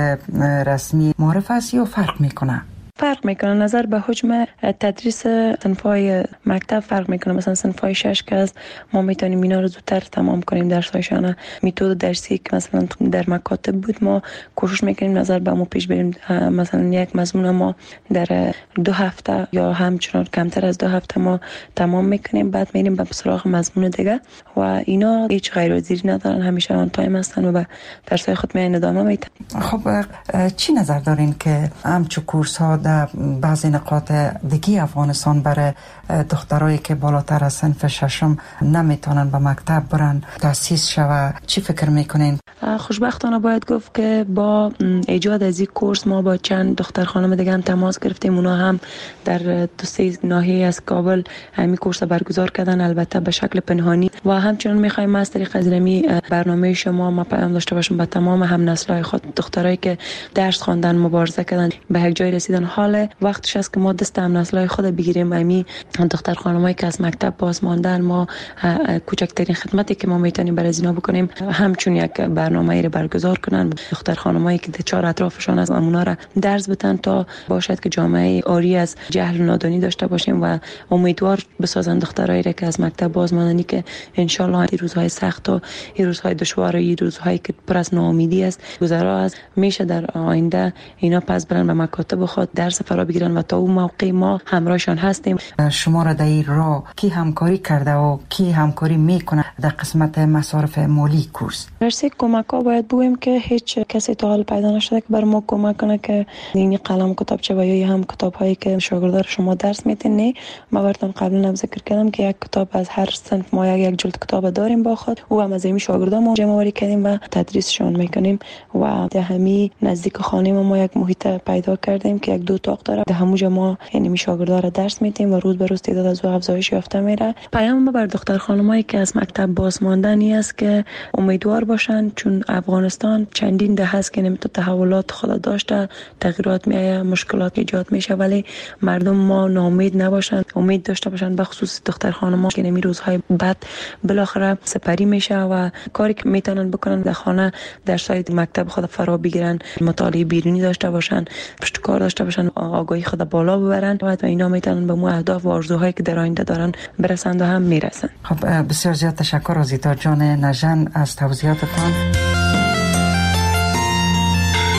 رسمی معرف است یا فرق میکنه؟ فرق میکنه. نظر به حجم تدریس صنف‌های مکتب فرق میکنه. مثلا صنف‌های 6 که از ما میتونیم اینا رو زودتر تمام کنیم درس‌هایشان. متد درسی که مثلا در مکاتب بود ما کوشش میکنیم نظر به ما پیش بریم. مثلا یک مضمون ما در 2 هفته یا همچنان کمتر از 2 هفته ما تمام میکنیم، بعد میریم به سراغ مضمون دیگه و اینا هیچ غیرحاضری ندارن، همیشه آن تایم هستن و به درس‌های خود میان ادامه میدن. خب چی نظر دارین که همچون کورس ها در بعضی نقاط دیگه افغانستان برای دخترایی که بالاتر از صنف ششم نمیتونن به مکتب برن تأسیس شود؟ چی فکر میکنین؟ خوشبختانه باید گفت که با ایجاد از این کورس ما با چند دختر خانم دیگه هم تماس گرفتیم. اونا هم در 2-3 ناحیه از کابل همین کورس برگزار کردن، البته به شکل پنهانی و همچنان میخوایم از طریق از برنامه شما ما پیام داشته باشیم به تمام هم نسل‌های خود، دخترایی که درس خواندن مبارزه کردن به یک جای رسیدن. حال وقتش است که ما دست هم نسل‌های خود بگیریم. همین دختر خانمایی که از مکتب باز ماندن، ما کوچکترین خدمتی که ما میتونیم برای اینا بکنیم همچون یک برنامه‌ای رو برگزار کنن. دختر خانمایی که در چهار اطرافشان از اونا را درس بدن تا باشد که جامعه آری از جهل و نادانی داشته باشیم و امیدوار بسازن دخترایی را که از مکتب باز ماندنی که ان شاء الله این روزهای سخت و این روزهای دشوار و این روزهایی که پر از ناامیدی است گذرا از میشه در آینده اینا پس برن به مکاتب خود درس فرا بگیرن و تا اون موقع ما همراهشان هستیم. شما را در این راه کی همکاری کرده و کی همکاری میکنه در قسمت مصارف مالی کورس؟ درسی کمک‌ها باید بگویم که هیچ کسی تا حال پیدا نشده که بر ما کمک کنه که این قلم کتابچه و یا هم کتاب‌هایی که شاگردان شما درس میتین. نه، ما براتون قبلا ذکر کردم که یک کتاب از هر صنف ما یک جلد کتاب داریم با خود و هم از این شاگردان ما جمع آوری کردیم و تدریسشون میکنیم و در همین نزدیک خانه ما یک محیط پیدا کردیم که یک 2 اتاق داره. در همونجا ما یعنی شاگردان را درس میدیم و روز به روز تعداد از افزایش یافته میره. پیام ما بر دختر خانمایی که از مکتب باز ماندنی است که امیدوار باشن، چون افغانستان چندین دهه است که نمیتونه تحولات خود داشته، تغییرات میایه، مشکلات ایجاد میشه، ولی مردم ما ناامید نباشن، امید داشته باشن، به خصوص دختر خانم‌ها که نمی روزهای بعد بالاخره سپری میشه و کاری که میتونن بکنن در خانه درسای مکتب خود فرا بگیرن، مطالعه بیرونی داشته باشن، پشتکار داشته باشن، آگاهی خود بالا ببرن و اینا میتونن به مو اهداف و آرزوهایی که در آینده دارن برسند و هم میرسن. خب بسیار زیاد تشکر آزیتا جان نژن از توضیحاتتان.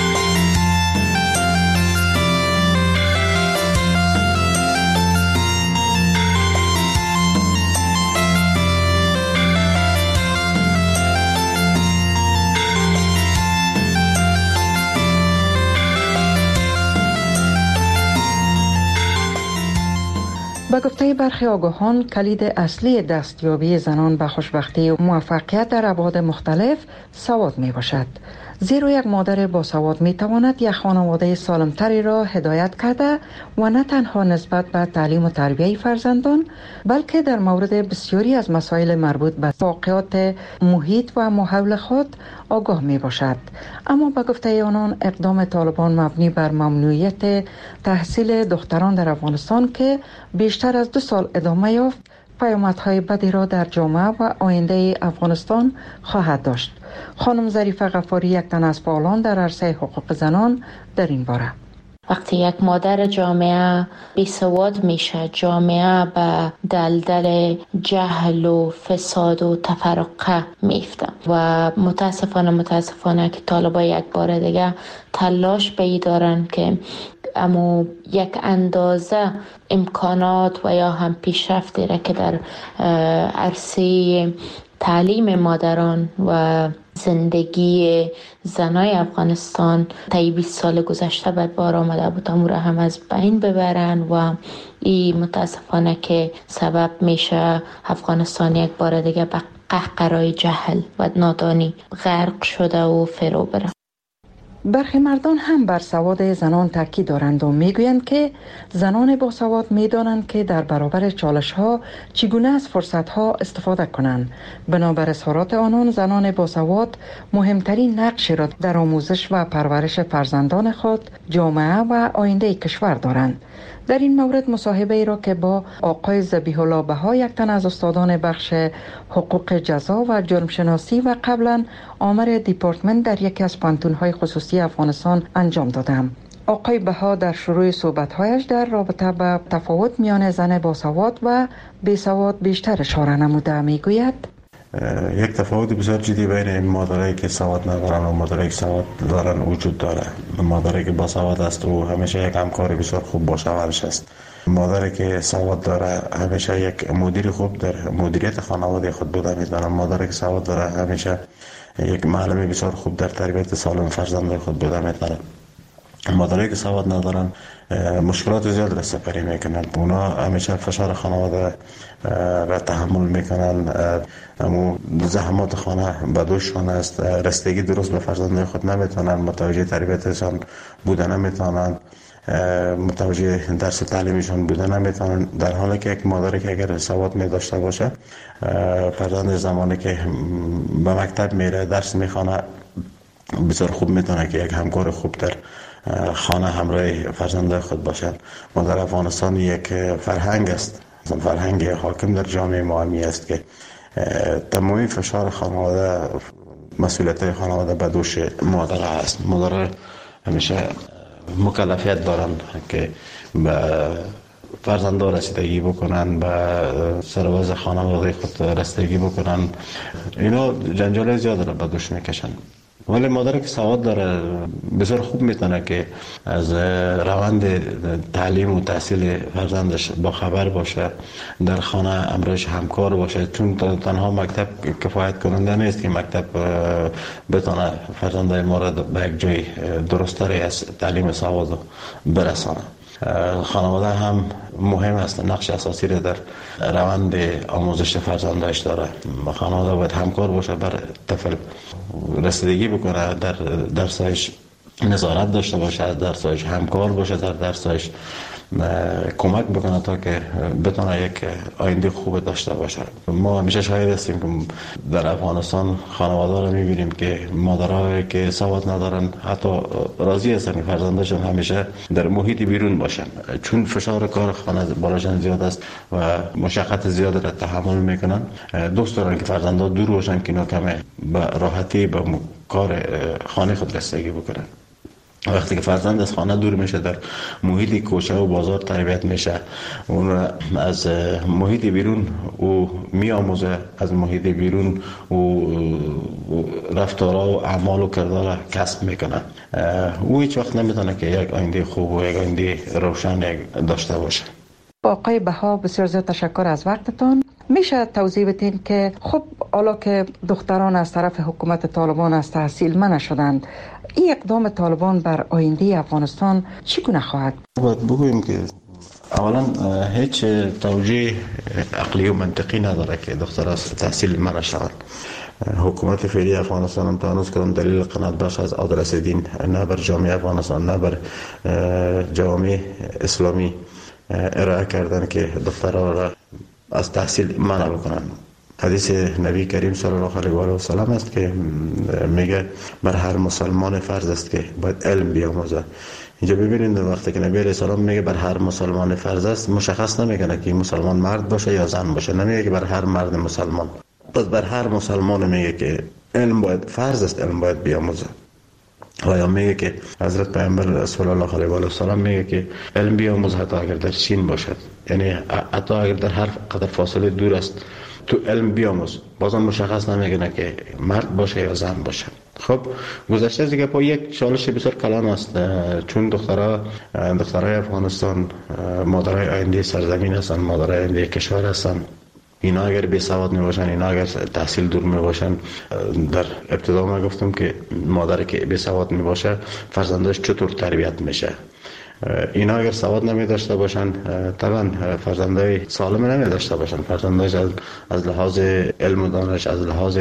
به گفته برخی آگاهان کلید اصلی دستیابی زنان به خوشبختی و موفقیت در ابعاد مختلف سواد می باشد. زیرا یک مادر باسواد می تواند یک خانواده سالمتری را هدایت کرده و نه تنها نسبت به تعلیم و تربیه فرزندان بلکه در مورد بسیاری از مسائل مربوط به واقعات محیط و ماحول خود آگاه می باشد. اما به گفته آنان اقدام طالبان مبنی بر ممنوعیت تحصیل دختران در افغانستان که بیشتر از 2 سال ادامه یافت پیامدهای بدی را در جامعه و آینده افغانستان خواهد داشت. خانم ظریفه غفاری یک تن از فعالان در عرصه حقوق زنان در این باره: وقتی یک مادر جامعه بیسواد میشه، جامعه به دلدل جهل و فساد و تفرقه میفته و متاسفانه که طالبان یک بار دیگه تلاش به این دارن که اما یک اندازه امکانات و یا هم پیشرفتی را که در عرصه تعلیم مادران و زندگی زنای افغانستان طی 20 سال گذشته بر بار آمده بود امور هم از بین ببرن و این متاسفانه که سبب میشه افغانستان یک بار دیگه به قهقرای جهل و نادانی غرق شده و فرو بره. برخی مردان هم بر سواد زنان تاکید دارند و میگویند که زنان با سواد میدانند که در برابر چالش ها چگونه از فرصت ها استفاده کنند. بنابر اظهارات آنان زنان با سواد مهمترین نقش را در آموزش و پرورش فرزندان خود، جامعه و آینده کشور دارند. در این مورد مصاحبه ای را که با آقای ذبیح الله بها یک تن از استادان بخش حقوق جزا و جرم شناسی و قبلا آمر دیپارتمنت در یکی از پانتون‌های خصوصی افغانستان انجام دادم. آقای بها در شروع صحبت‌هایش در رابطه به تفاوت میان زن باسواد و بیسواد بیشتر اشاره نموده میگوید: یک تفاوت بسیار جدی بین این مادرایی که سواد ندارن و مادرایی که سواد دارن وجود داره. مادری که با سواد است و همیشه یک همکار بسیار خوب با شوهرش است. مادری که سواد داره همیشه یک مدیر خوب در مدیریت خانواده خود بوده میتونه. مادری که سواد داره همیشه یک معلم بسیار خوب در تربیت سالم فرزندان خود بوده میتونه. مادرایی که سواد ندارن مشکلات زیاد را سپری میکنن. اونا همیشه فشار خانواده را تحمل میکنن. اما زحمات خانه به دوششان است. رسیدگی درست به فرزندان خود نمیتونن. متوجه تربیتشان بودن نمیتونن. متوجه درس تعلیمیشان بودن نمیتونن. در حالی که یک مادری که اگر سواد می داشته باشه فرزند زمانی که به مکتب میره درس میخونه بسیار خوب میتونه که یک همکار خوب در خانه همراه فرزندان خود باشد. ما در افغانستان یک فرهنگ است، فرهنگ حاکم در جامعه ما همی است که تمامی فشار خانواده، مسئولیت خانواده به دوش مادر است. مادر همیشه مکلفیت دارند که به فرزندان رسیدگی بکنن، به سرباز خانواده خود رسیدگی بکنن. اینا جنجال زیاد را به دوش میکشن. ولی مادری که سواد داره بسیار خوب میتونه که از روند تعلیم و تحصیل فرزندش با خبر باشه، در خانه امرش همکار باشه. چون تنها مکتب کفایت کننده نیست که مکتب بتونه فرزندای ما را به یک جای درستری از تعلیم سواد برسانه. خانواده هم مهم است، نقش اساسی را در روند آموزش فرزندش داره. خانواده باید همکار باشه بر طفل، رسیدگی بکنه در درسش، نظارت داشته باشه در درسش، همکار باشه در درسش، کمک بکنه تا که بتونه یک آینده خوب داشته باشه. ما همیشه شاهد هستیم که در افغانستان خانواده رو میبینیم که مادرها که سواد ندارن حتی راضی هستن که فرزندشون همیشه در محیط بیرون باشن، چون فشار کار خانه بالاشان زیاد است و مشقت زیاد را تحمل میکنن. دوست دارن که فرزندها دور باشن که اینا کمه به راحتی به کار خانه خود رسیدگی بکنن. وقتی که فرزند از خانه دور میشه، در محیط کوچه و بازار تربیت میشه، اون از محیط بیرون او میآموزه، از محیط بیرون او رفتارها و اعمال و کردار کسب میکنه. او هیچ وقت نمیتونه که یک آینده خوب و یک آینده روشن داشته باشه. آقای بها بسیار زیاد تشکر از وقتتان. میشه توضیح بدین که خب حالا که دختران از طرف حکومت طالبان از تحصیل منع شدند، این اقدام طالبان بر آینده افغانستان چگونه خواهد؟ باید بگوییم که اولا هیچ توجیه عقلی و منطقی نداره که دخترها تحصیل منع شوند. حکومت فعلی افغانستان هم تا هنوز کدام دلیل قناعت بخش از آدرس دین نه بر جامعه افغانستان نه بر جامعه اسلامی ارائه کردن که دخترها را از تحصیل منع بکنن. حدیث نبی کریم صلی الله علیه و سلم است که میگه بر هر مسلمان فرض است که باید علم بیاموزه. اینجا ببینید وقتی که نبی علیه السلام میگه بر هر مسلمان فرض است، مشخص نمیکنه که مسلمان مرد باشه یا زن باشه، نمیگه که بر هر مرد مسلمان. پس بر هر مسلمان میگه که علم باید فرض است، علم باید بیاموزه. و یا میگه که حضرت پیامبر صلی الله علیه و سلم میگه که علم بیاموز حتی اگر در چین باشد، یعنی حتی اگر در هر قدر فاصله دور است تو علم بیاموز. بازم مشخص نمیکنه که مرد باشه یا زن باشه. خب گذشته دیگه با یک چالش بسیار کلان است، چون دخترای افغانستان مادرای آینده سرزمین هستند، مادرای آینده کشور هستند. اینا اگر بی سواد می باشن، اینا اگر تحصیل دور می باشن، در ابتدا ما گفتم که مادر که بی سواد می باشه فرزندش چطور تربیت میشه. اینا اگر سواد نمی داشته باشن طبعا فرزندای سالم نمی داشته باشن، فرزندای از لحاظ علم و دانش، از لحاظ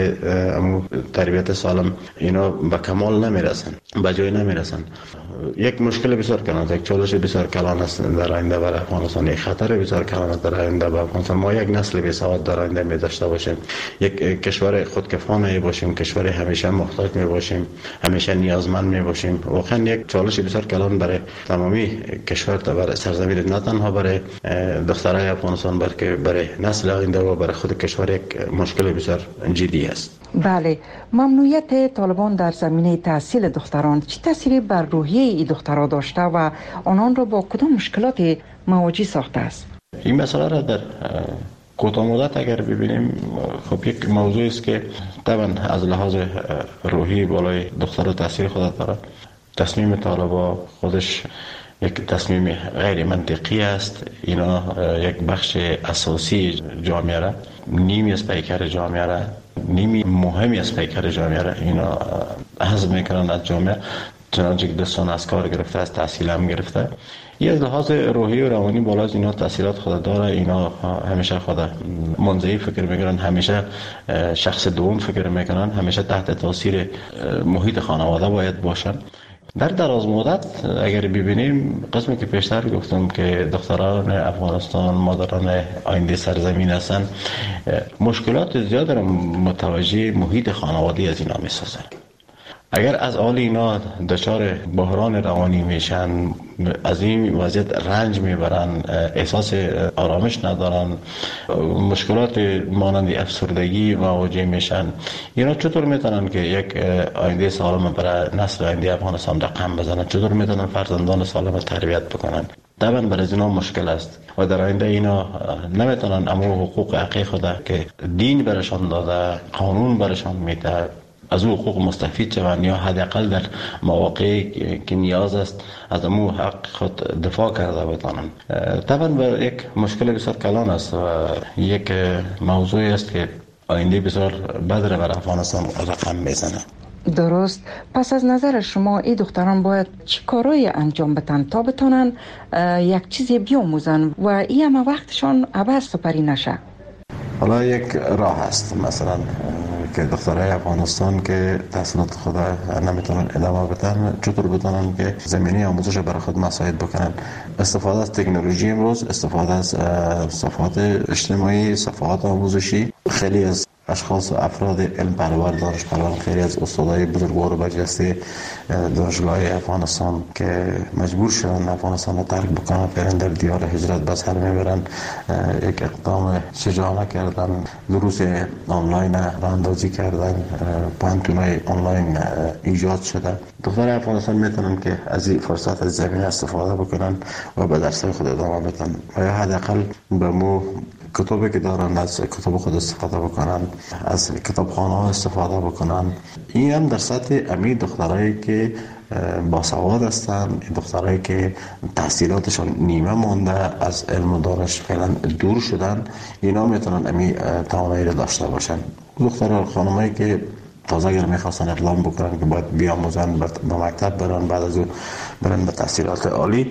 تربیت سالم اینا به کمال نمی رسن، به جای نمی رسن. یک مشکل بسیار کلان است، یک چالش بسیار کلان است در آینده برای افغانستان، یک خطر بسیار کلان است در آینده برای افغانستان. ما یک نسل بی سواد در آینده می داشته باشیم، یک کشور خودکفا می باشیم، کشور همیشه محتاج می باشیم، همیشه نیازمند می باشیم. واقعا یک چالش بسیار کلان برای تمامی کشور، برای سرزمین، نه تنها برای دخترای افغانستان بلکه برای نسل آینده و برای خود کشور یک مشکل بسیار جدی است. بله، ممنوعیت طالبان در زمینه تحصیل دختران چه تأثیری بر روحیه این دخترها داشته و آنان را با کدام مشکلات مواجه ساخته است؟ این مسئله را در کوتاه مدت اگر ببینیم، خب یک موضوع است که طبعا از لحاظ روحی بالای دخترها تاثیر خود داره. تصمیم طالبان خودش یک تصمیم غیر منطقی است. اینا یک بخش اساسی جامعه را، نیمی از پیکر جامعه را، نیمی مهمی از پیکر جامعه را اینا حذف میکنن از جامعه، چنانچه که دستان از کار گرفته، از تحصیل هم گرفته. این از لحاظ روحی و روانی بالا از اینا تاثیرات خود داره. اینا همیشه خود منزوی فکر میکنن، همیشه شخص دوم فکر میکنن، همیشه تحت تاثیر محیط خانواده باید باشن. در دراز مدت اگر ببینیم، قسمی که پیشتر گفتم که دختران افغانستان مادران آینده سرزمین هستند، مشکلات زیاد را متوجه محیط خانوادی از اینا میسازن. اگر از حال اینا دچار بحران روانی میشن، از این وضعیت رنج میبرن، احساس آرامش ندارن، مشکلات مانند افسردگی مواجه میشن، اینا چطور میتونن که یک آینده سالم برای نسل آینده افغانستان رقم بزنن؟ چطور میتونن فرزندان سالم تربیت بکنن؟ طبعا برای اینا مشکل است و در آینده اینا نمیتونن امو حقوق حقیقی خود که دین برشان داده، قانون برشان میده، از او حقوق مستفید شوند یا حداقل در مواقعی که نیاز است از امو حق خود دفاع کرده بتانند. طبعا به یک مشکل بسیار کلان است و یک موضوعی است که آینده بسیار بد را بر افغانستان رقم میزنه. درست. پس از نظر شما این دختران باید چی کارایی انجام بدن تا بتانن یک چیزی بیاموزن و این هم وقتشان عبث سپری نشه؟ حالا یک راه است، مثلا که دخترای افغانستان که تحصیلات خود نمیتونن ادامه بدن، چطور بتونن که زمینه آموزش برای خود مساعد بکنن. استفاده از تکنولوژی امروز، استفاده از صفحات اجتماعی، صفحات آموزشی. خیلی از اشخاص و افراد علم پرور، دانش پرور، خیلی از استادای بزرگوار و برجسته دانشگاه افغانستان که مجبور شدن افغانستان را ترک بکنن، فعلا در دیار هجرت به سر میبرن، یک اقدام شجاعانه کردن، دروس آنلاین راه اندازی کردن، پانتونای آنلاین ایجاد شده. دختران افغانستان میتونن که از این فرصت، از زمینه استفاده بکنن و به درس‌های خود ادامه بدن و یا حداقل به مو کتابی که دارن از کتاب خود استفاده بکنن، از کتابخانه ها استفاده بکنن. این هم در سطح امی دخترایی که باسواد هستن، دخترایی که تحصیلاتشان نیمه مانده، از علم و دانش فعلا دور شدن، اینا میتونن امی توانایی را داشته باشن. دختران خانمایی که تازه اگر میخواستن اقدام بکنن که باید بیاموزن، به مکتب برن، بعد از اون برن به تحصیلات عالی،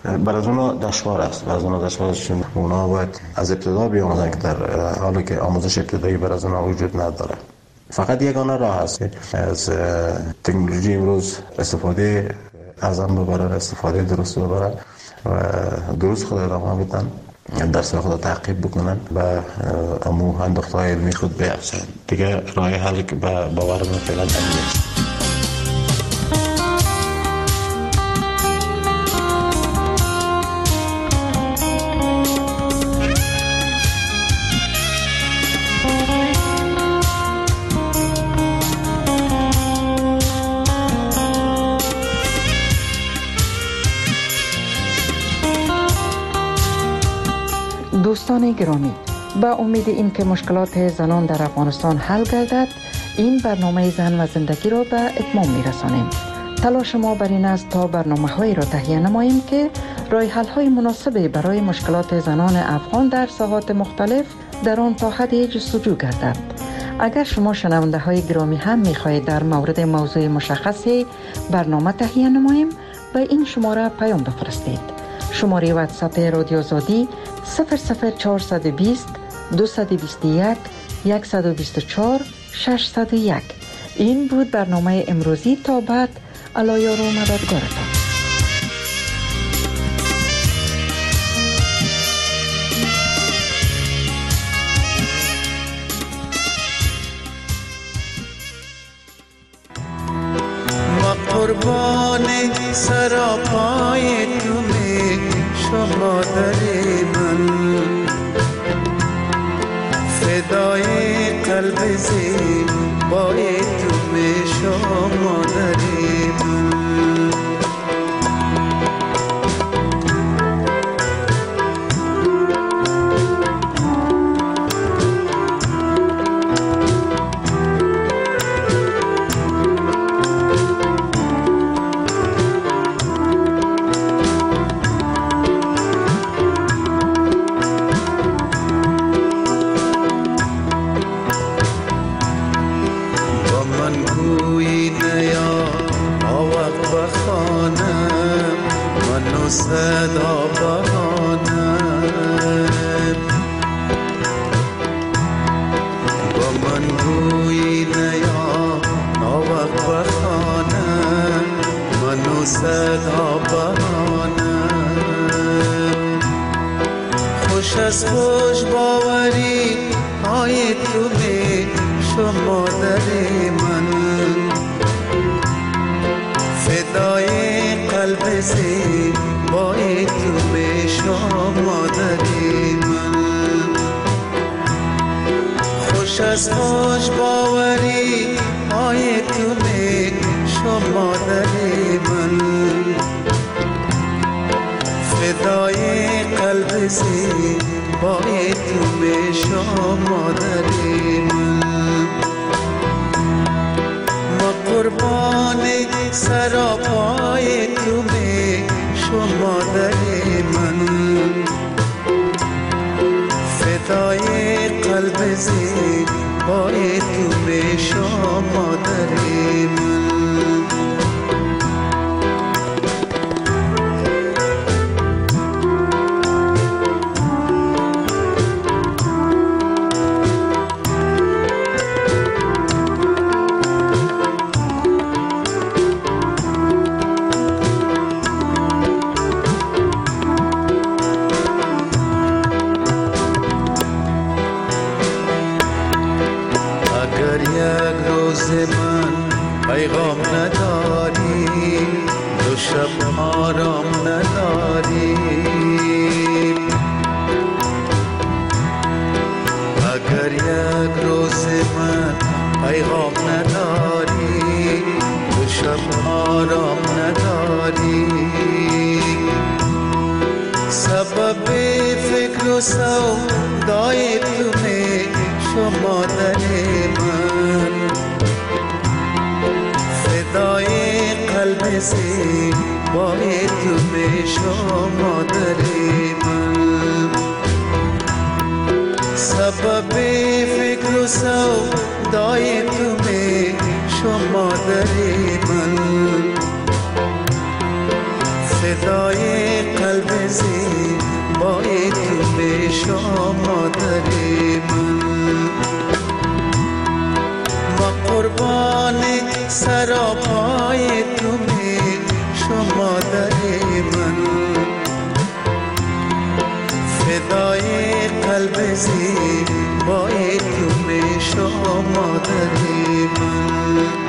برای از اونا دشوار است. برای از اونا دشوار است چون اونا باید از ابتدا بیاموزن که در حالی که آموزش ابتدایی برای از اونا وجود نداره. فقط یگانه راه است که از تکنولوژی امروز استفاده از آن ببرن، استفاده درست ببرن و درست خود ادامه بدن، درس خود تعقیب بکنن و امو اندوخته‌های علمی خود بیافزن. دیگه راه حل که باور من فعلا نیست. دوستان گرامی، با امید این که مشکلات زنان در افغانستان حل گردد، این برنامه زن و زندگی را به اتمام می‌رسانیم. تلاش ما بر این است تا برنامه‌هایی را تهیه نماییم که راه حل‌های مناسب برای مشکلات زنان افغان در ساحات مختلف در آن تا حدی جستجو گردد. اگر شما شنونده‌های گرامی هم می‌خواهید در مورد موضوع مشخصی برنامه تهیه نماییم، به این شماره پیام بفرستید. شماره واتساپ رادیو آزادی 00420 221 124 601. این بود برنامه امروزی. تا بعد، الله و مددگارتان. قربان سراپای تو می شما داری من، فدای قلب زیبای تو می شما داری من. صدا بهانم با من گویی نیا ناوقت بخانم منو صدا بهانم. خوش از خوش باوری های تو می شما داری من، فدای قلب زیبای تو به شما داری من. خوش از خوش باوری های تو به شما داری من، فدای قلب زیبای تو به شما داری من. قربان سراپای تو می شما داری من، فدای قلب زیبای تو می شما داری من. پیغام نداری دو شب آرام نداری، اگر یک روز من پیغام نداری دو شب آرام نداری، سبب فکر و سودای تو می شما داری من، فدای قلب زیبای تو به شما داری من، سبب فکر و سودای تو به شما داری من، فدای قلب سراپای تو می شما در من فدای قلب زیبای تو می شما در من